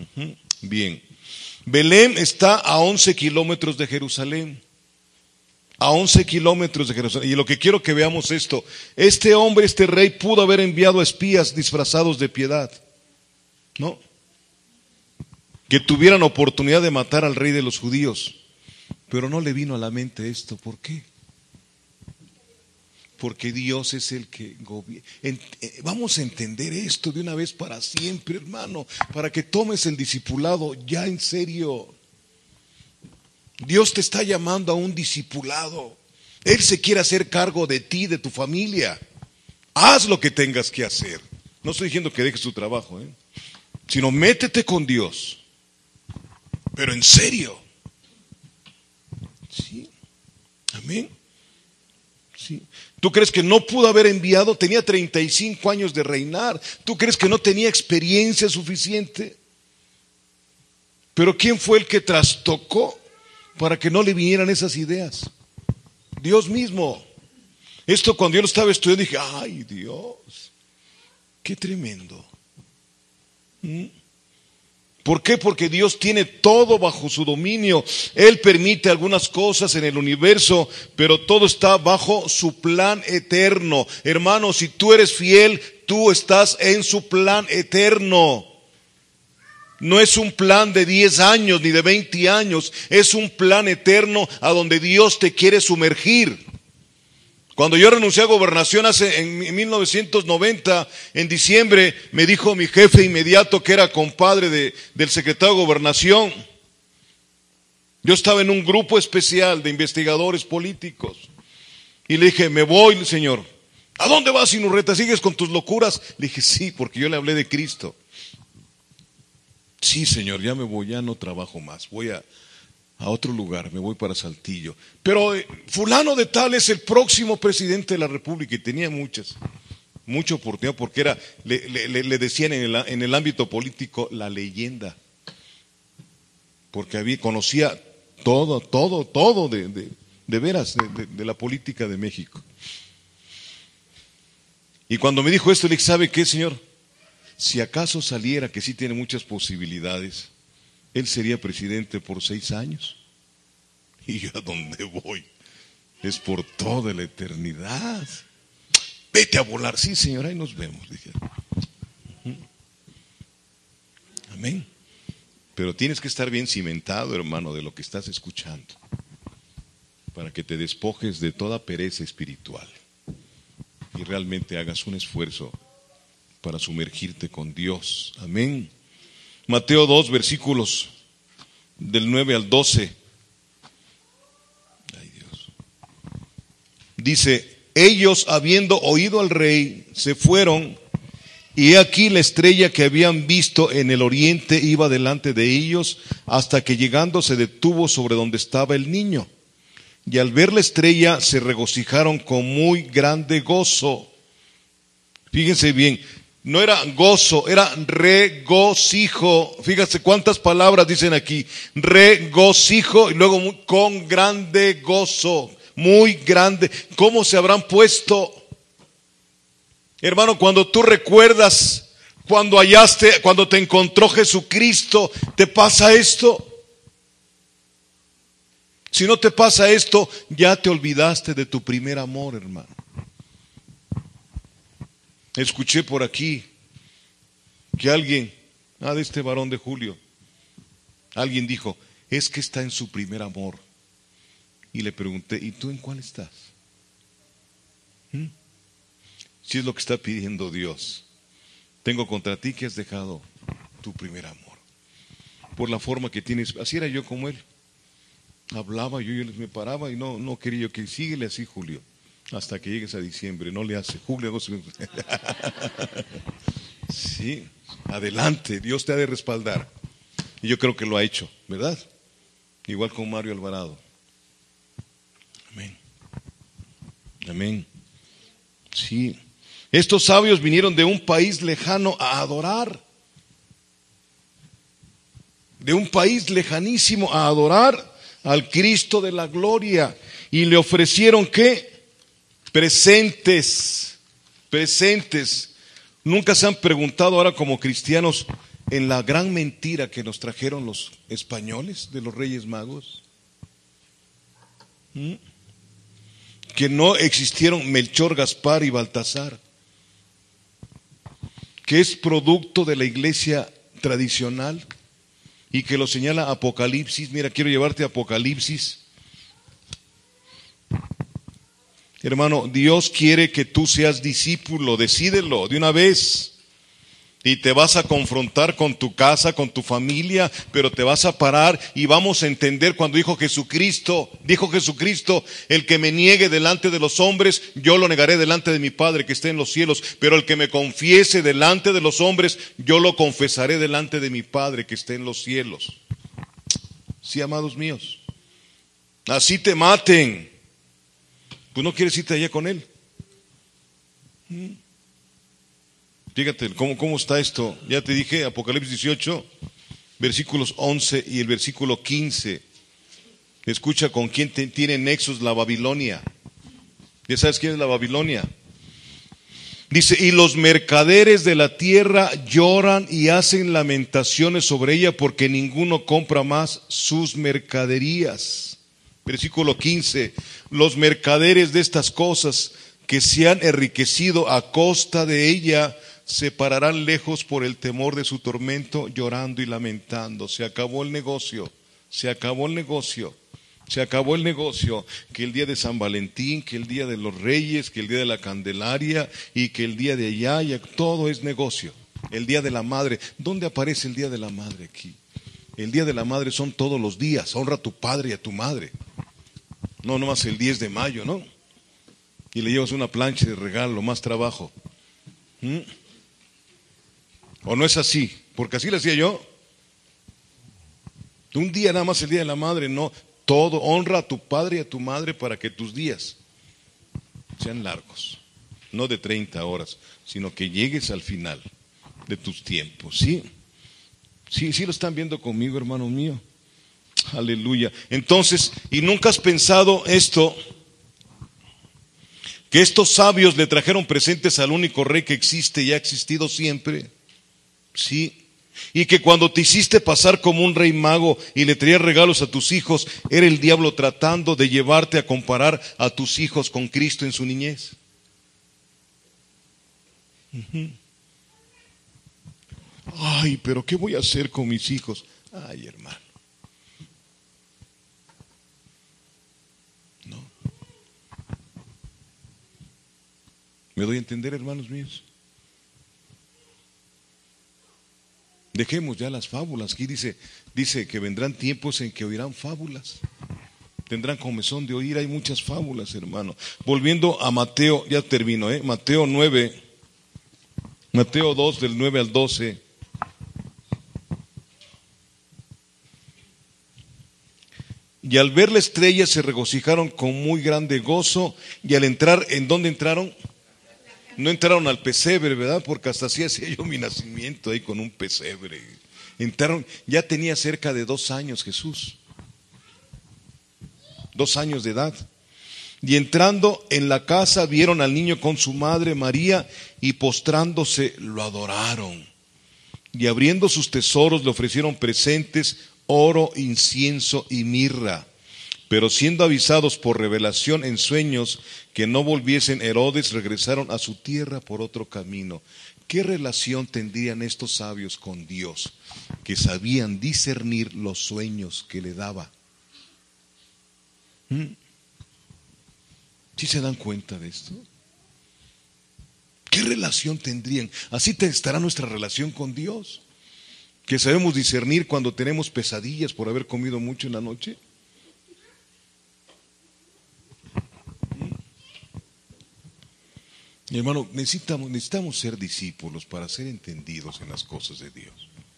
Speaker 1: Bien. Belén está a 11 kilómetros de Jerusalén. a 11 kilómetros de Jerusalén. Y lo que quiero que veamos esto, este hombre, este rey pudo haber enviado espías disfrazados de piedad, ¿no? Que tuvieran oportunidad de matar al rey de los judíos. Pero no le vino a la mente esto. ¿Por qué? Porque Dios es el que gobierna. Vamos a entender esto de una vez para siempre, hermano, para que tomes el discipulado ya en serio. Dios te está llamando a un discipulado. Él se quiere hacer cargo de ti, de tu familia. Haz lo que tengas que hacer. No estoy diciendo que dejes tu trabajo, sino métete con Dios. Pero en serio. Sí. Amén. Sí. ¿Tú crees que no pudo haber enviado? Tenía 35 años de reinar. ¿Tú crees que no tenía experiencia suficiente? Pero ¿quién fue el que trastocó para que no le vinieran esas ideas? Dios mismo. Esto cuando yo lo estaba estudiando dije, ay Dios, qué tremendo. ¿Por qué? Porque Dios tiene todo bajo su dominio. Él permite algunas cosas en el universo, pero todo está bajo su plan eterno. Hermano, si tú eres fiel, tú estás en su plan eterno. No es un plan de 10 años ni de 20 años, es un plan eterno a donde Dios te quiere sumergir. Cuando yo renuncié a gobernación en 1990, en diciembre, me dijo mi jefe inmediato, que era compadre del secretario de gobernación. Yo estaba en un grupo especial de investigadores políticos. Y le dije, me voy, señor. ¿A dónde vas, Inurreta? ¿Sigues con tus locuras? Le dije, sí, porque yo le hablé de Cristo. Sí, señor, ya me voy, ya no trabajo más. Voy a otro lugar, me voy para Saltillo. Pero fulano de tal es el próximo presidente de la República, y tenía mucha oportunidad, porque le decían en el ámbito político la leyenda, porque conocía todo de veras de la política de México. Y cuando me dijo esto, le dije, ¿sabe qué, señor? Si acaso saliera, que sí tiene muchas posibilidades, él sería presidente por 6 años. ¿Y yo a dónde voy? Es por toda la eternidad. Vete a volar. Sí, señor, ahí nos vemos. Dije. Amén. Pero tienes que estar bien cimentado, hermano, de lo que estás escuchando, para que te despojes de toda pereza espiritual y realmente hagas un esfuerzo para sumergirte con Dios. Amén. Mateo 2, versículos del 9 al 12. Ay, Dios. Dice, ellos habiendo oído al rey, se fueron, y he aquí la estrella que habían visto en el oriente iba delante de ellos, hasta que llegando se detuvo sobre donde estaba el niño. Y al ver la estrella se regocijaron con muy grande gozo. Fíjense bien, no era gozo, era regocijo. Fíjense cuántas palabras dicen aquí. Regocijo y luego con grande gozo. Muy grande. ¿Cómo se habrán puesto? Hermano, cuando tú recuerdas, cuando te encontró Jesucristo, ¿te pasa esto? Si no te pasa esto, ya te olvidaste de tu primer amor, hermano. Escuché por aquí que alguien, de este varón de Julio, alguien dijo, es que está en su primer amor. Y le pregunté, ¿y tú en cuál estás? Si es lo que está pidiendo Dios. Tengo contra ti que has dejado tu primer amor. Por la forma que tienes, así era yo como él. Hablaba, yo me paraba y no quería yo que síguele así, Julio. Hasta que llegues a diciembre, no le hace. Julio 2 minutos. Sí, adelante, Dios te ha de respaldar. Y yo creo que lo ha hecho, ¿verdad? Igual con Mario Alvarado. Amén. Amén. Sí. Estos sabios vinieron de un país lejano a adorar. De un país lejanísimo a adorar al Cristo de la gloria. Y le ofrecieron, ¿qué? Presentes. Nunca se han preguntado ahora como cristianos en la gran mentira que nos trajeron los españoles de los Reyes Magos. que no existieron Melchor, Gaspar y Baltasar, que es producto de la iglesia tradicional y que lo señala Apocalipsis. Mira, quiero llevarte a Apocalipsis. Hermano, Dios quiere que tú seas discípulo, decídelo de una vez. Y te vas a confrontar con tu casa, con tu familia, pero te vas a parar y vamos a entender cuando dijo Jesucristo, el que me niegue delante de los hombres, yo lo negaré delante de mi Padre que está en los cielos, pero el que me confiese delante de los hombres, yo lo confesaré delante de mi Padre que está en los cielos. Sí, amados míos, así te maten, pues no quieres irte allá con Él. Fíjate cómo está esto. Ya te dije, Apocalipsis 18, versículos 11 y el versículo 15. Escucha con quién tiene nexos la Babilonia. ¿Ya sabes quién es la Babilonia? Dice, y los mercaderes de la tierra lloran y hacen lamentaciones sobre ella porque ninguno compra más sus mercaderías. Versículo 15, los mercaderes de estas cosas que se han enriquecido a costa de ella se pararán lejos por el temor de su tormento, llorando y lamentando. Se acabó el negocio, se acabó el negocio, se acabó el negocio. Que el día de San Valentín, que el día de los Reyes, que el día de la Candelaria y que el día de allá, todo es negocio. El día de la Madre, ¿dónde aparece el día de la Madre aquí? El día de la Madre son todos los días. Honra a tu padre y a tu madre. No nomás el 10 de mayo, ¿no? Y le llevas una plancha de regalo, más trabajo. ¿O no es así? Porque así lo hacía yo. Un día nada más el día de la madre, no. Todo, honra a tu padre y a tu madre para que tus días sean largos. No de 30 horas, sino que llegues al final de tus tiempos. ¿Sí? Sí lo están viendo conmigo, hermano mío. Aleluya. Entonces, ¿y nunca has pensado esto? Que estos sabios le trajeron presentes al único rey que existe y ha existido siempre. Sí. Y que cuando te hiciste pasar como un rey mago y le traías regalos a tus hijos, era el diablo tratando de llevarte a comparar a tus hijos con Cristo en su niñez. Ay, pero ¿qué voy a hacer con mis hijos? Ay, hermano. No. ¿Me doy a entender, hermanos míos? Dejemos ya las fábulas. Aquí dice que vendrán tiempos en que oirán fábulas. Tendrán comezón de oír. Hay muchas fábulas, hermano. Volviendo a Mateo, ya termino, Mateo 9, Mateo 2 del 9 al 12. Y al ver la estrella se regocijaron con muy grande gozo. Y al entrar, ¿en dónde entraron? No entraron al pesebre, ¿verdad? Porque hasta así hacía yo mi nacimiento ahí con un pesebre. Entraron, ya tenía cerca de 2 años Jesús. 2 años de edad. Y entrando en la casa vieron al niño con su madre María y postrándose lo adoraron. Y abriendo sus tesoros le ofrecieron presentes, oro, incienso y mirra. Pero siendo avisados por revelación en sueños que no volviesen Herodes, regresaron a su tierra por otro camino. ¿Qué relación tendrían estos sabios con Dios? Que sabían discernir los sueños que le daba. ¿Sí se dan cuenta de esto? ¿Qué relación tendrían? Así estará nuestra relación con Dios. Que sabemos discernir cuando tenemos pesadillas por haber comido mucho en la noche. Mi hermano, necesitamos ser discípulos para ser entendidos en las cosas de Dios.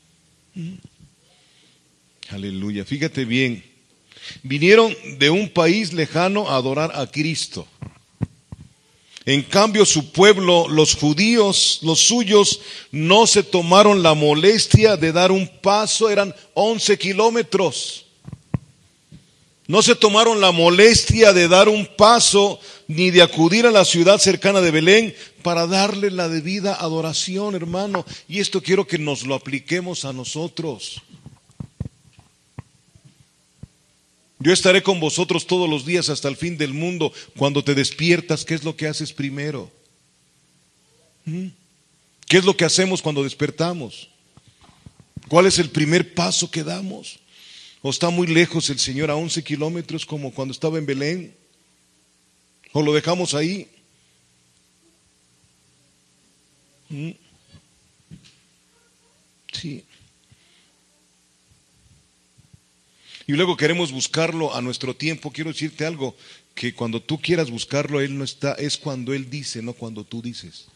Speaker 1: Aleluya. Fíjate bien. Vinieron de un país lejano a adorar a Cristo. En cambio, su pueblo, los judíos, los suyos, no se tomaron la molestia de dar un paso. Eran 11 kilómetros. No se tomaron la molestia de dar un paso ni de acudir a la ciudad cercana de Belén para darle la debida adoración, hermano. Y esto quiero que nos lo apliquemos a nosotros. Yo estaré con vosotros todos los días hasta el fin del mundo. Cuando te despiertas, ¿qué es lo que haces primero? ¿Qué es lo que hacemos cuando despertamos? ¿Cuál es el primer paso que damos? ¿O está muy lejos el Señor a 11 kilómetros como cuando estaba en Belén? ¿O lo dejamos ahí? Sí. Y luego queremos buscarlo a nuestro tiempo. Quiero decirte algo, que cuando tú quieras buscarlo, Él no está, es cuando Él dice, no cuando tú dices.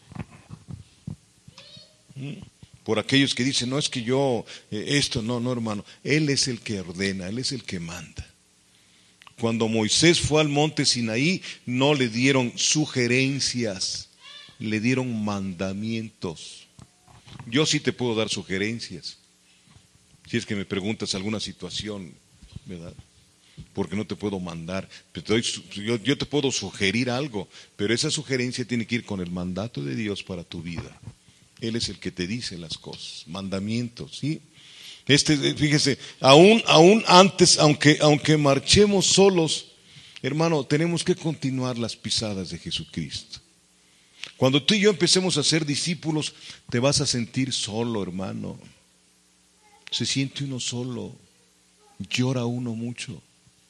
Speaker 1: Por aquellos que dicen, no es que yo, esto, no, hermano. Él es el que ordena, Él es el que manda. Cuando Moisés fue al monte Sinaí, no le dieron sugerencias, le dieron mandamientos. Yo sí te puedo dar sugerencias, si es que me preguntas alguna situación, ¿verdad? Porque no te puedo mandar. Yo te puedo sugerir algo, pero esa sugerencia tiene que ir con el mandato de Dios para tu vida. Él es el que te dice las cosas, mandamientos, ¿sí? Fíjese, aún antes, aunque marchemos solos, hermano, tenemos que continuar las pisadas de Jesucristo. Cuando tú y yo empecemos a ser discípulos, te vas a sentir solo, hermano. Se siente uno solo, llora uno mucho.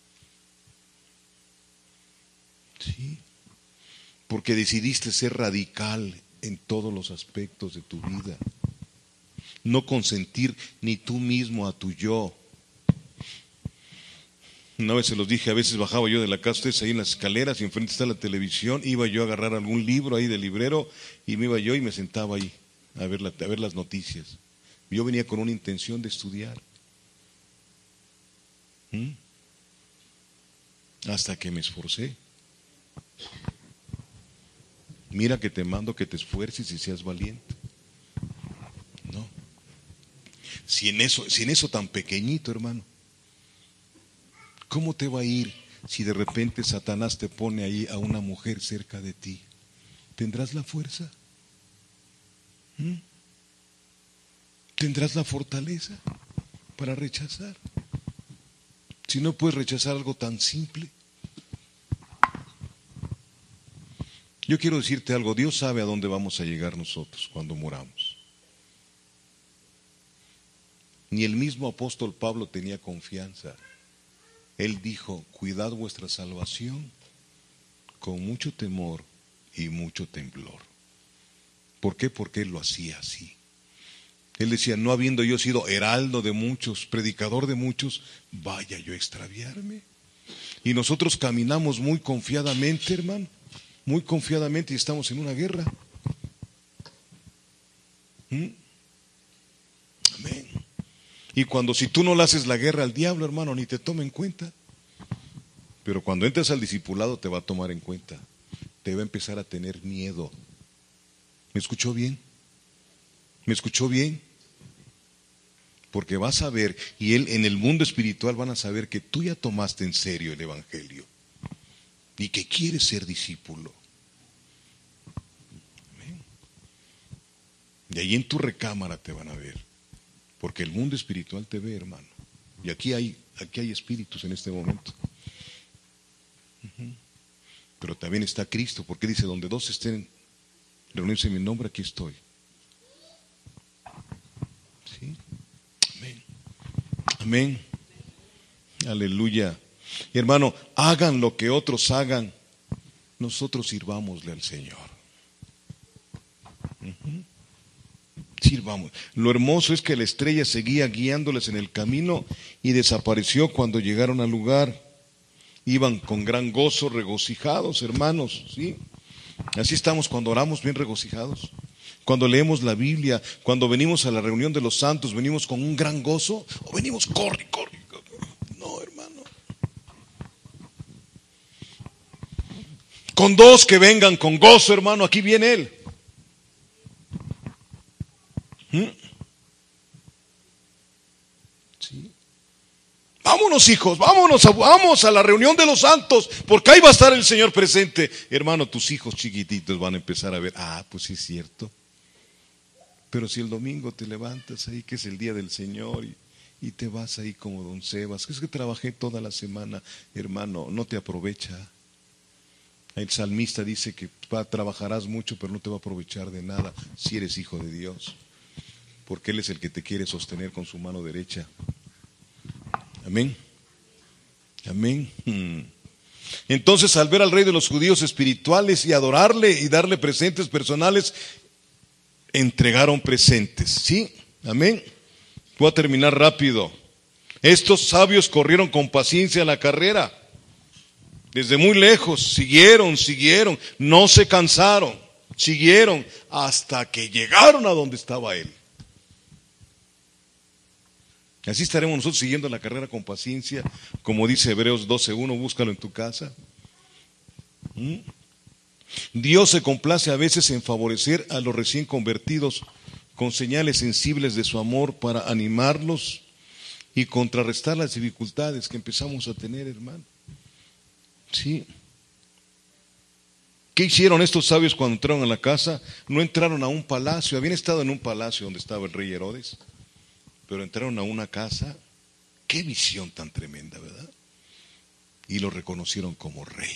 Speaker 1: Sí, porque decidiste ser radical en todos los aspectos de tu vida. No consentir ni tú mismo a tu yo. Una vez se los dije, a veces bajaba yo de la casa, ustedes ahí en las escaleras y enfrente está la televisión, iba yo a agarrar algún libro ahí del librero y me iba yo y me sentaba ahí a ver las noticias. Yo venía con una intención de estudiar. Hasta que me esforcé. Mira que te mando que te esfuerces y seas valiente. No. Si en eso tan pequeñito, hermano, ¿cómo te va a ir si de repente Satanás te pone ahí a una mujer cerca de ti? ¿Tendrás la fuerza? ¿Tendrás la fortaleza para rechazar? Si no puedes rechazar algo tan simple. Yo quiero decirte algo, Dios sabe a dónde vamos a llegar nosotros cuando moramos. Ni el mismo apóstol Pablo tenía confianza. Él dijo, cuidad vuestra salvación con mucho temor y mucho temblor. ¿Por qué? Porque él lo hacía así. Él decía, no habiendo yo sido heraldo de muchos, predicador de muchos, vaya yo a extraviarme. Y nosotros caminamos muy confiadamente, hermano, muy confiadamente y estamos en una guerra. Amén. Y si tú no le haces la guerra al diablo, hermano, ni te toma en cuenta. Pero cuando entres al discipulado te va a tomar en cuenta. Te va a empezar a tener miedo. ¿Me escuchó bien? ¿Me escuchó bien? Porque vas a ver, y él en el mundo espiritual van a saber que tú ya tomaste en serio el evangelio y que quieres ser discípulo. Amén. Y ahí en tu recámara te van a ver, porque el mundo espiritual te ve, hermano. Y aquí hay espíritus en este momento. Pero también está Cristo, porque dice, donde dos estén reunidos en mi nombre, aquí estoy. ¿Sí? Amén. Amén. Aleluya. Y hermano, hagan lo que otros hagan, nosotros sirvámosle al Señor. Sirvamos. Lo hermoso es que la estrella seguía guiándoles en el camino y desapareció cuando llegaron al lugar. Iban con gran gozo, regocijados, hermanos, ¿sí? Así estamos cuando oramos, bien regocijados. Cuando leemos la Biblia, cuando venimos a la reunión de los santos, ¿venimos con un gran gozo o venimos corre? No, hermano. Con dos que vengan con gozo, hermano, aquí viene Él. ¿Sí? Vámonos, hijos, vamos a la reunión de los santos, porque ahí va a estar el Señor presente. Hermano, tus hijos chiquititos van a empezar a ver, pues sí es cierto. Pero si el domingo te levantas ahí, que es el día del Señor, y te vas ahí como don Sebas. Es que trabajé toda la semana. Hermano, no te aprovecha. El salmista dice que trabajarás mucho, pero no te va a aprovechar de nada si eres hijo de Dios, porque Él es el que te quiere sostener con su mano derecha. Amén. Amén. Entonces, al ver al Rey de los judíos espirituales y adorarle y darle presentes personales, entregaron presentes. ¿Sí? Amén. Voy a terminar rápido. Estos sabios corrieron con paciencia la carrera. Desde muy lejos, siguieron, no se cansaron, siguieron hasta que llegaron a donde estaba Él. Así estaremos nosotros siguiendo la carrera con paciencia, como dice Hebreos 12:1, búscalo en tu casa. Dios se complace a veces en favorecer a los recién convertidos con señales sensibles de su amor para animarlos y contrarrestar las dificultades que empezamos a tener, hermano. Sí. ¿Qué hicieron estos sabios cuando entraron a la casa? No entraron a un palacio, habían estado en un palacio donde estaba el rey Herodes, pero entraron a una casa. Qué visión tan tremenda, ¿verdad? Y lo reconocieron como rey.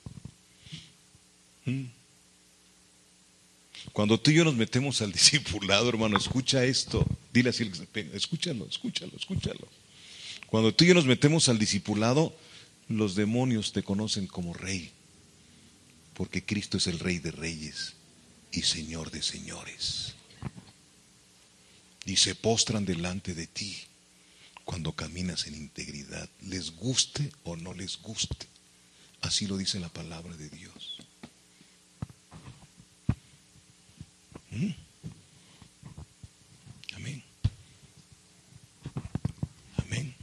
Speaker 1: Cuando tú y yo nos metemos al discipulado, hermano, escucha esto. Dile así, escúchalo. Cuando tú y yo nos metemos al discipulado, los demonios te conocen como rey, porque Cristo es el Rey de Reyes y Señor de Señores. Y se postran delante de ti cuando caminas en integridad, les guste o no les guste. Así lo dice la palabra de Dios. Amén. Amén.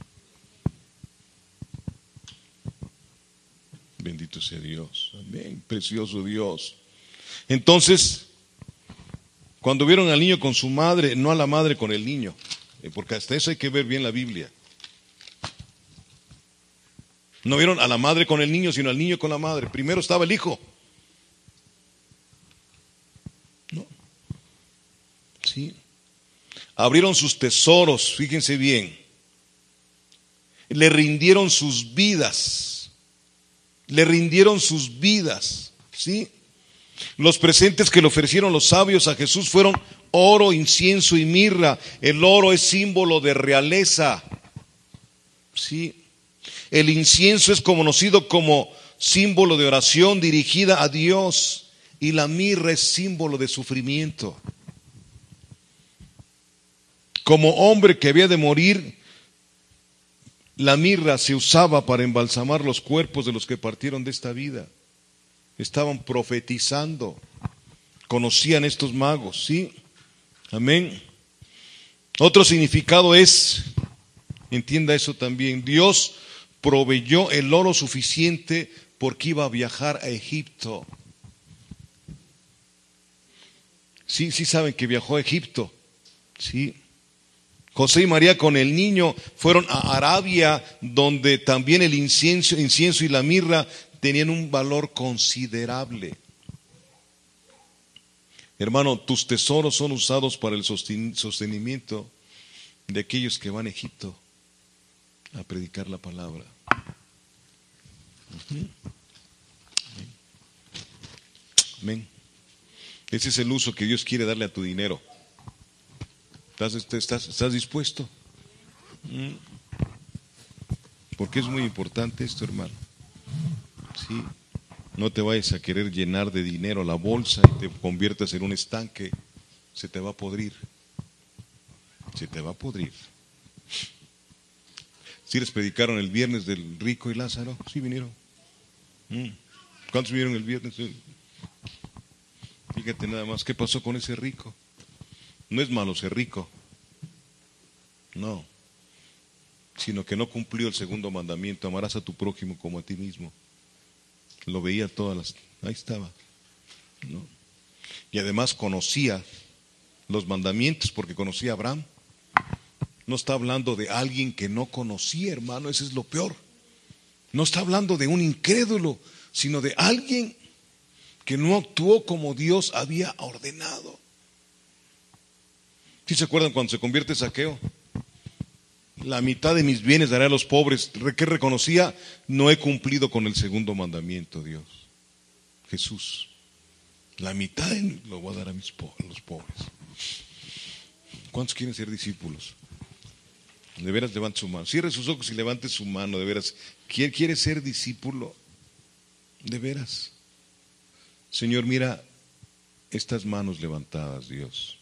Speaker 1: Bendito sea Dios. Amén. Precioso Dios. Entonces, cuando vieron al niño con su madre, no a la madre con el niño, porque hasta eso hay que ver bien la Biblia. No vieron a la madre con el niño, sino al niño con la madre. Primero estaba el hijo. ¿No? Sí. Abrieron sus tesoros, fíjense bien. Le rindieron sus vidas. ¿Sí? Los presentes que le ofrecieron los sabios a Jesús fueron oro, incienso y mirra. El oro es símbolo de realeza. ¿Sí? El incienso es conocido como símbolo de oración dirigida a Dios, y la mirra es símbolo de sufrimiento. Como hombre que había de morir, la mirra se usaba para embalsamar los cuerpos de los que partieron de esta vida. Estaban profetizando, conocían estos magos, ¿sí? Amén. Otro significado es, entienda eso también, Dios proveyó el oro suficiente porque iba a viajar a Egipto. Sí saben que viajó a Egipto, sí. José y María con el niño fueron a Arabia, donde también el incienso y la mirra tenían un valor considerable. Hermano, tus tesoros son usados para el sostenimiento de aquellos que van a Egipto a predicar la palabra. Amén. Ese es el uso que Dios quiere darle a tu dinero. ¿Estás dispuesto? Porque es muy importante esto, hermano. Sí. No te vayas a querer llenar de dinero la bolsa y te conviertas en un estanque. Se te va a podrir. Se te va a podrir. ¿Sí les predicaron el viernes del rico y Lázaro? Sí vinieron. ¿Cuántos vinieron el viernes? Fíjate nada más, ¿qué pasó con ese rico? No es malo ser rico, no, sino que no cumplió el segundo mandamiento: amarás a tu prójimo como a ti mismo. Lo veía ahí estaba, ¿no? Y además conocía los mandamientos porque conocía a Abraham. No está hablando de alguien que no conocía, hermano, ese es lo peor. No está hablando de un incrédulo, sino de alguien que no actuó como Dios había ordenado. ¿Sí se acuerdan cuando se convierte Zaqueo? La mitad de mis bienes daré a los pobres. ¿Qué reconocía? No he cumplido con el segundo mandamiento, Dios. Jesús, la mitad lo voy a dar a los pobres. ¿Cuántos quieren ser discípulos? De veras, levante su mano. Cierre sus ojos y levante su mano. De veras, ¿quién quiere ser discípulo? De veras. Señor, mira estas manos levantadas, Dios.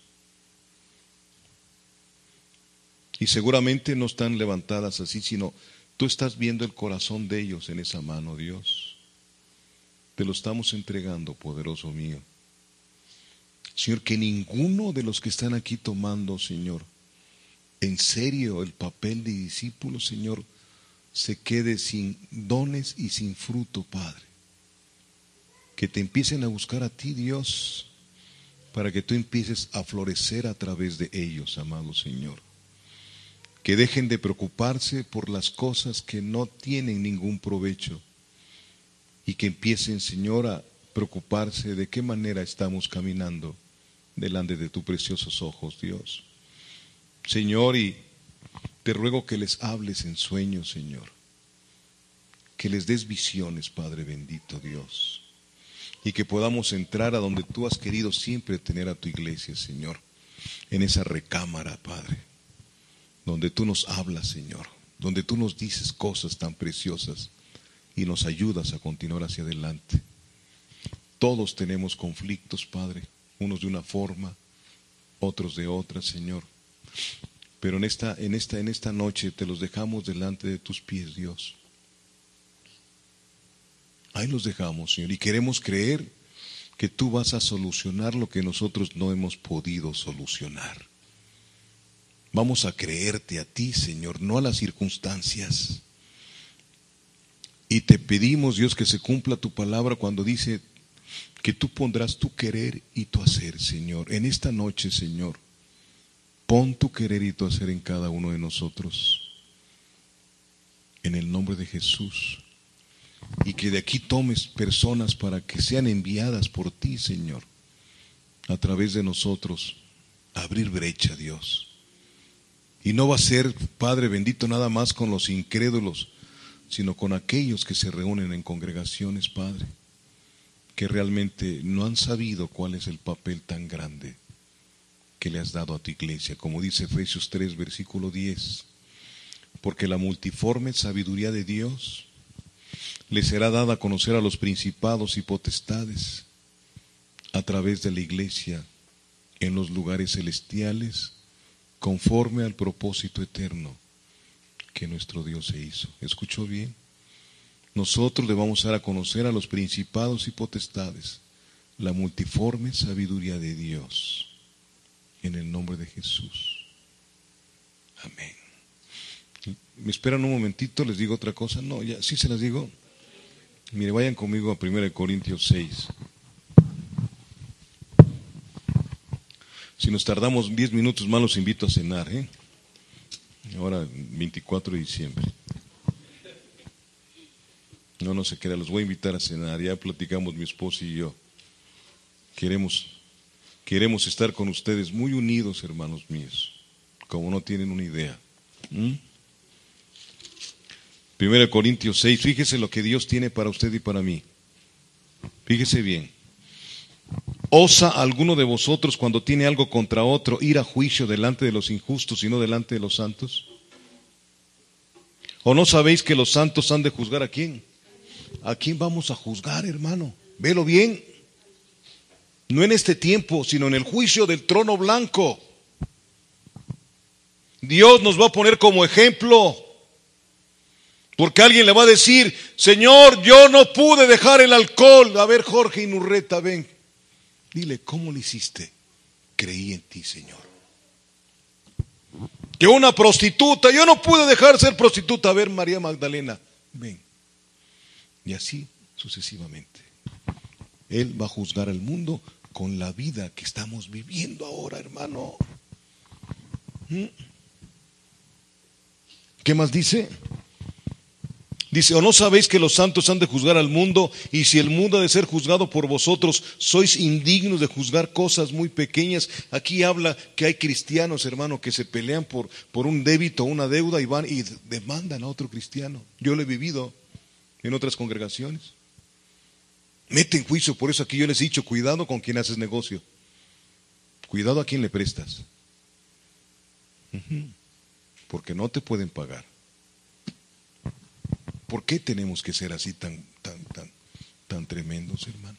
Speaker 1: Y seguramente no están levantadas así, sino tú estás viendo el corazón de ellos en esa mano, Dios. Te lo estamos entregando, poderoso mío. Señor, que ninguno de los que están aquí tomando, Señor, en serio el papel de discípulo, Señor, se quede sin dones y sin fruto, Padre. Que te empiecen a buscar a ti, Dios, para que tú empieces a florecer a través de ellos, amado Señor. Que dejen de preocuparse por las cosas que no tienen ningún provecho y que empiecen, Señor, a preocuparse de qué manera estamos caminando delante de tus preciosos ojos, Dios. Señor, y te ruego que les hables en sueños, Señor, que les des visiones, Padre bendito, Dios, y que podamos entrar a donde tú has querido siempre tener a tu iglesia, Señor, en esa recámara, Padre, donde tú nos hablas, Señor, donde tú nos dices cosas tan preciosas y nos ayudas a continuar hacia adelante. Todos tenemos conflictos, Padre, unos de una forma, otros de otra, Señor. Pero en esta noche te los dejamos delante de tus pies, Dios. Ahí los dejamos, Señor, y queremos creer que tú vas a solucionar lo que nosotros no hemos podido solucionar. Vamos a creerte a ti, Señor, no a las circunstancias. Y te pedimos, Dios, que se cumpla tu palabra cuando dice que tú pondrás tu querer y tu hacer, Señor. En esta noche, Señor, pon tu querer y tu hacer en cada uno de nosotros. En el nombre de Jesús. Y que de aquí tomes personas para que sean enviadas por ti, Señor, a través de nosotros, a abrir brecha, Dios. Y no va a ser, Padre bendito, nada más con los incrédulos, sino con aquellos que se reúnen en congregaciones, Padre, que realmente no han sabido cuál es el papel tan grande que le has dado a tu iglesia, como dice Efesios 3, versículo 10, porque la multiforme sabiduría de Dios le será dada a conocer a los principados y potestades a través de la iglesia en los lugares celestiales, conforme al propósito eterno que nuestro Dios se hizo. ¿Escuchó bien? Nosotros le vamos a dar a conocer a los principados y potestades la multiforme sabiduría de Dios, en el nombre de Jesús. Amén. ¿Me esperan un momentito? ¿Les digo otra cosa? No, ya, sí se las digo. Mire, vayan conmigo a 1 Corintios 6. Si nos tardamos 10 minutos más, los invito a cenar, Ahora, 24 de diciembre. No se crea, los voy a invitar a cenar. Ya platicamos mi esposa y yo. Queremos estar con ustedes muy unidos, hermanos míos, como no tienen una idea. 1 Corintios 6, fíjese lo que Dios tiene para usted y para mí. Fíjese bien. ¿Osa alguno de vosotros, cuando tiene algo contra otro, ir a juicio delante de los injustos y no delante de los santos? ¿O no sabéis que los santos han de juzgar a quién? ¿A quién vamos a juzgar, hermano? Velo bien. No en este tiempo, sino en el juicio del trono blanco. Dios nos va a poner como ejemplo. Porque alguien le va a decir: Señor, yo no pude dejar el alcohol. A ver, Jorge Inurreta, ven. Dile, ¿cómo lo hiciste? Creí en ti, Señor. Que una prostituta, yo no pude dejar de ser prostituta. A ver, María Magdalena, ven. Y así sucesivamente. Él va a juzgar al mundo con la vida que estamos viviendo ahora, hermano. ¿Qué más dice? Dice, ¿o no sabéis que los santos han de juzgar al mundo? Y si el mundo ha de ser juzgado por vosotros, sois indignos de juzgar cosas muy pequeñas. Aquí habla que hay cristianos, hermano, que se pelean por un débito o una deuda y van y demandan a otro cristiano. Yo lo he vivido en otras congregaciones. Meten juicio, por eso aquí yo les he dicho, cuidado con quien haces negocio. Cuidado a quien le prestas. Porque no te pueden pagar. ¿Por qué tenemos que ser así tan tremendos, hermano?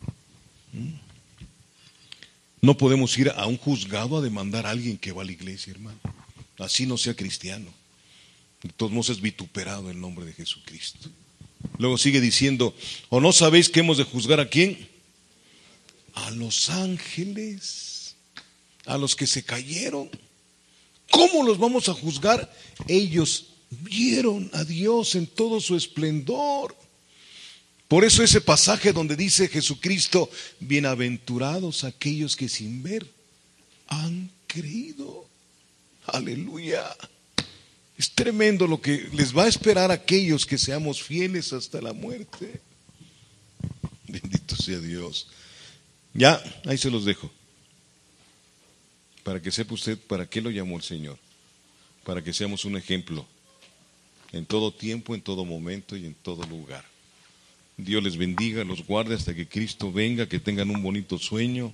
Speaker 1: No podemos ir a un juzgado a demandar a alguien que va a la iglesia, hermano. Así no sea cristiano. De todos modos es vituperado el nombre de Jesucristo. Luego sigue diciendo, ¿o no sabéis que hemos de juzgar a quién? A los ángeles, a los que se cayeron. ¿Cómo los vamos a juzgar? Ellos vieron a Dios en todo su esplendor. Por eso ese pasaje donde dice Jesucristo, bienaventurados aquellos que sin ver han creído. Aleluya. Es tremendo lo que les va a esperar a aquellos que seamos fieles hasta la muerte. Bendito sea Dios. Ya, ahí se los dejo. Para que sepa usted para qué lo llamó el Señor. Para que seamos un ejemplo. En todo tiempo, en todo momento y en todo lugar. Dios les bendiga, los guarde hasta que Cristo venga, que tengan un bonito sueño.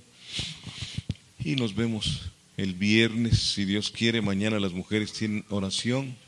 Speaker 1: Y nos vemos el viernes, si Dios quiere. Mañana las mujeres tienen oración.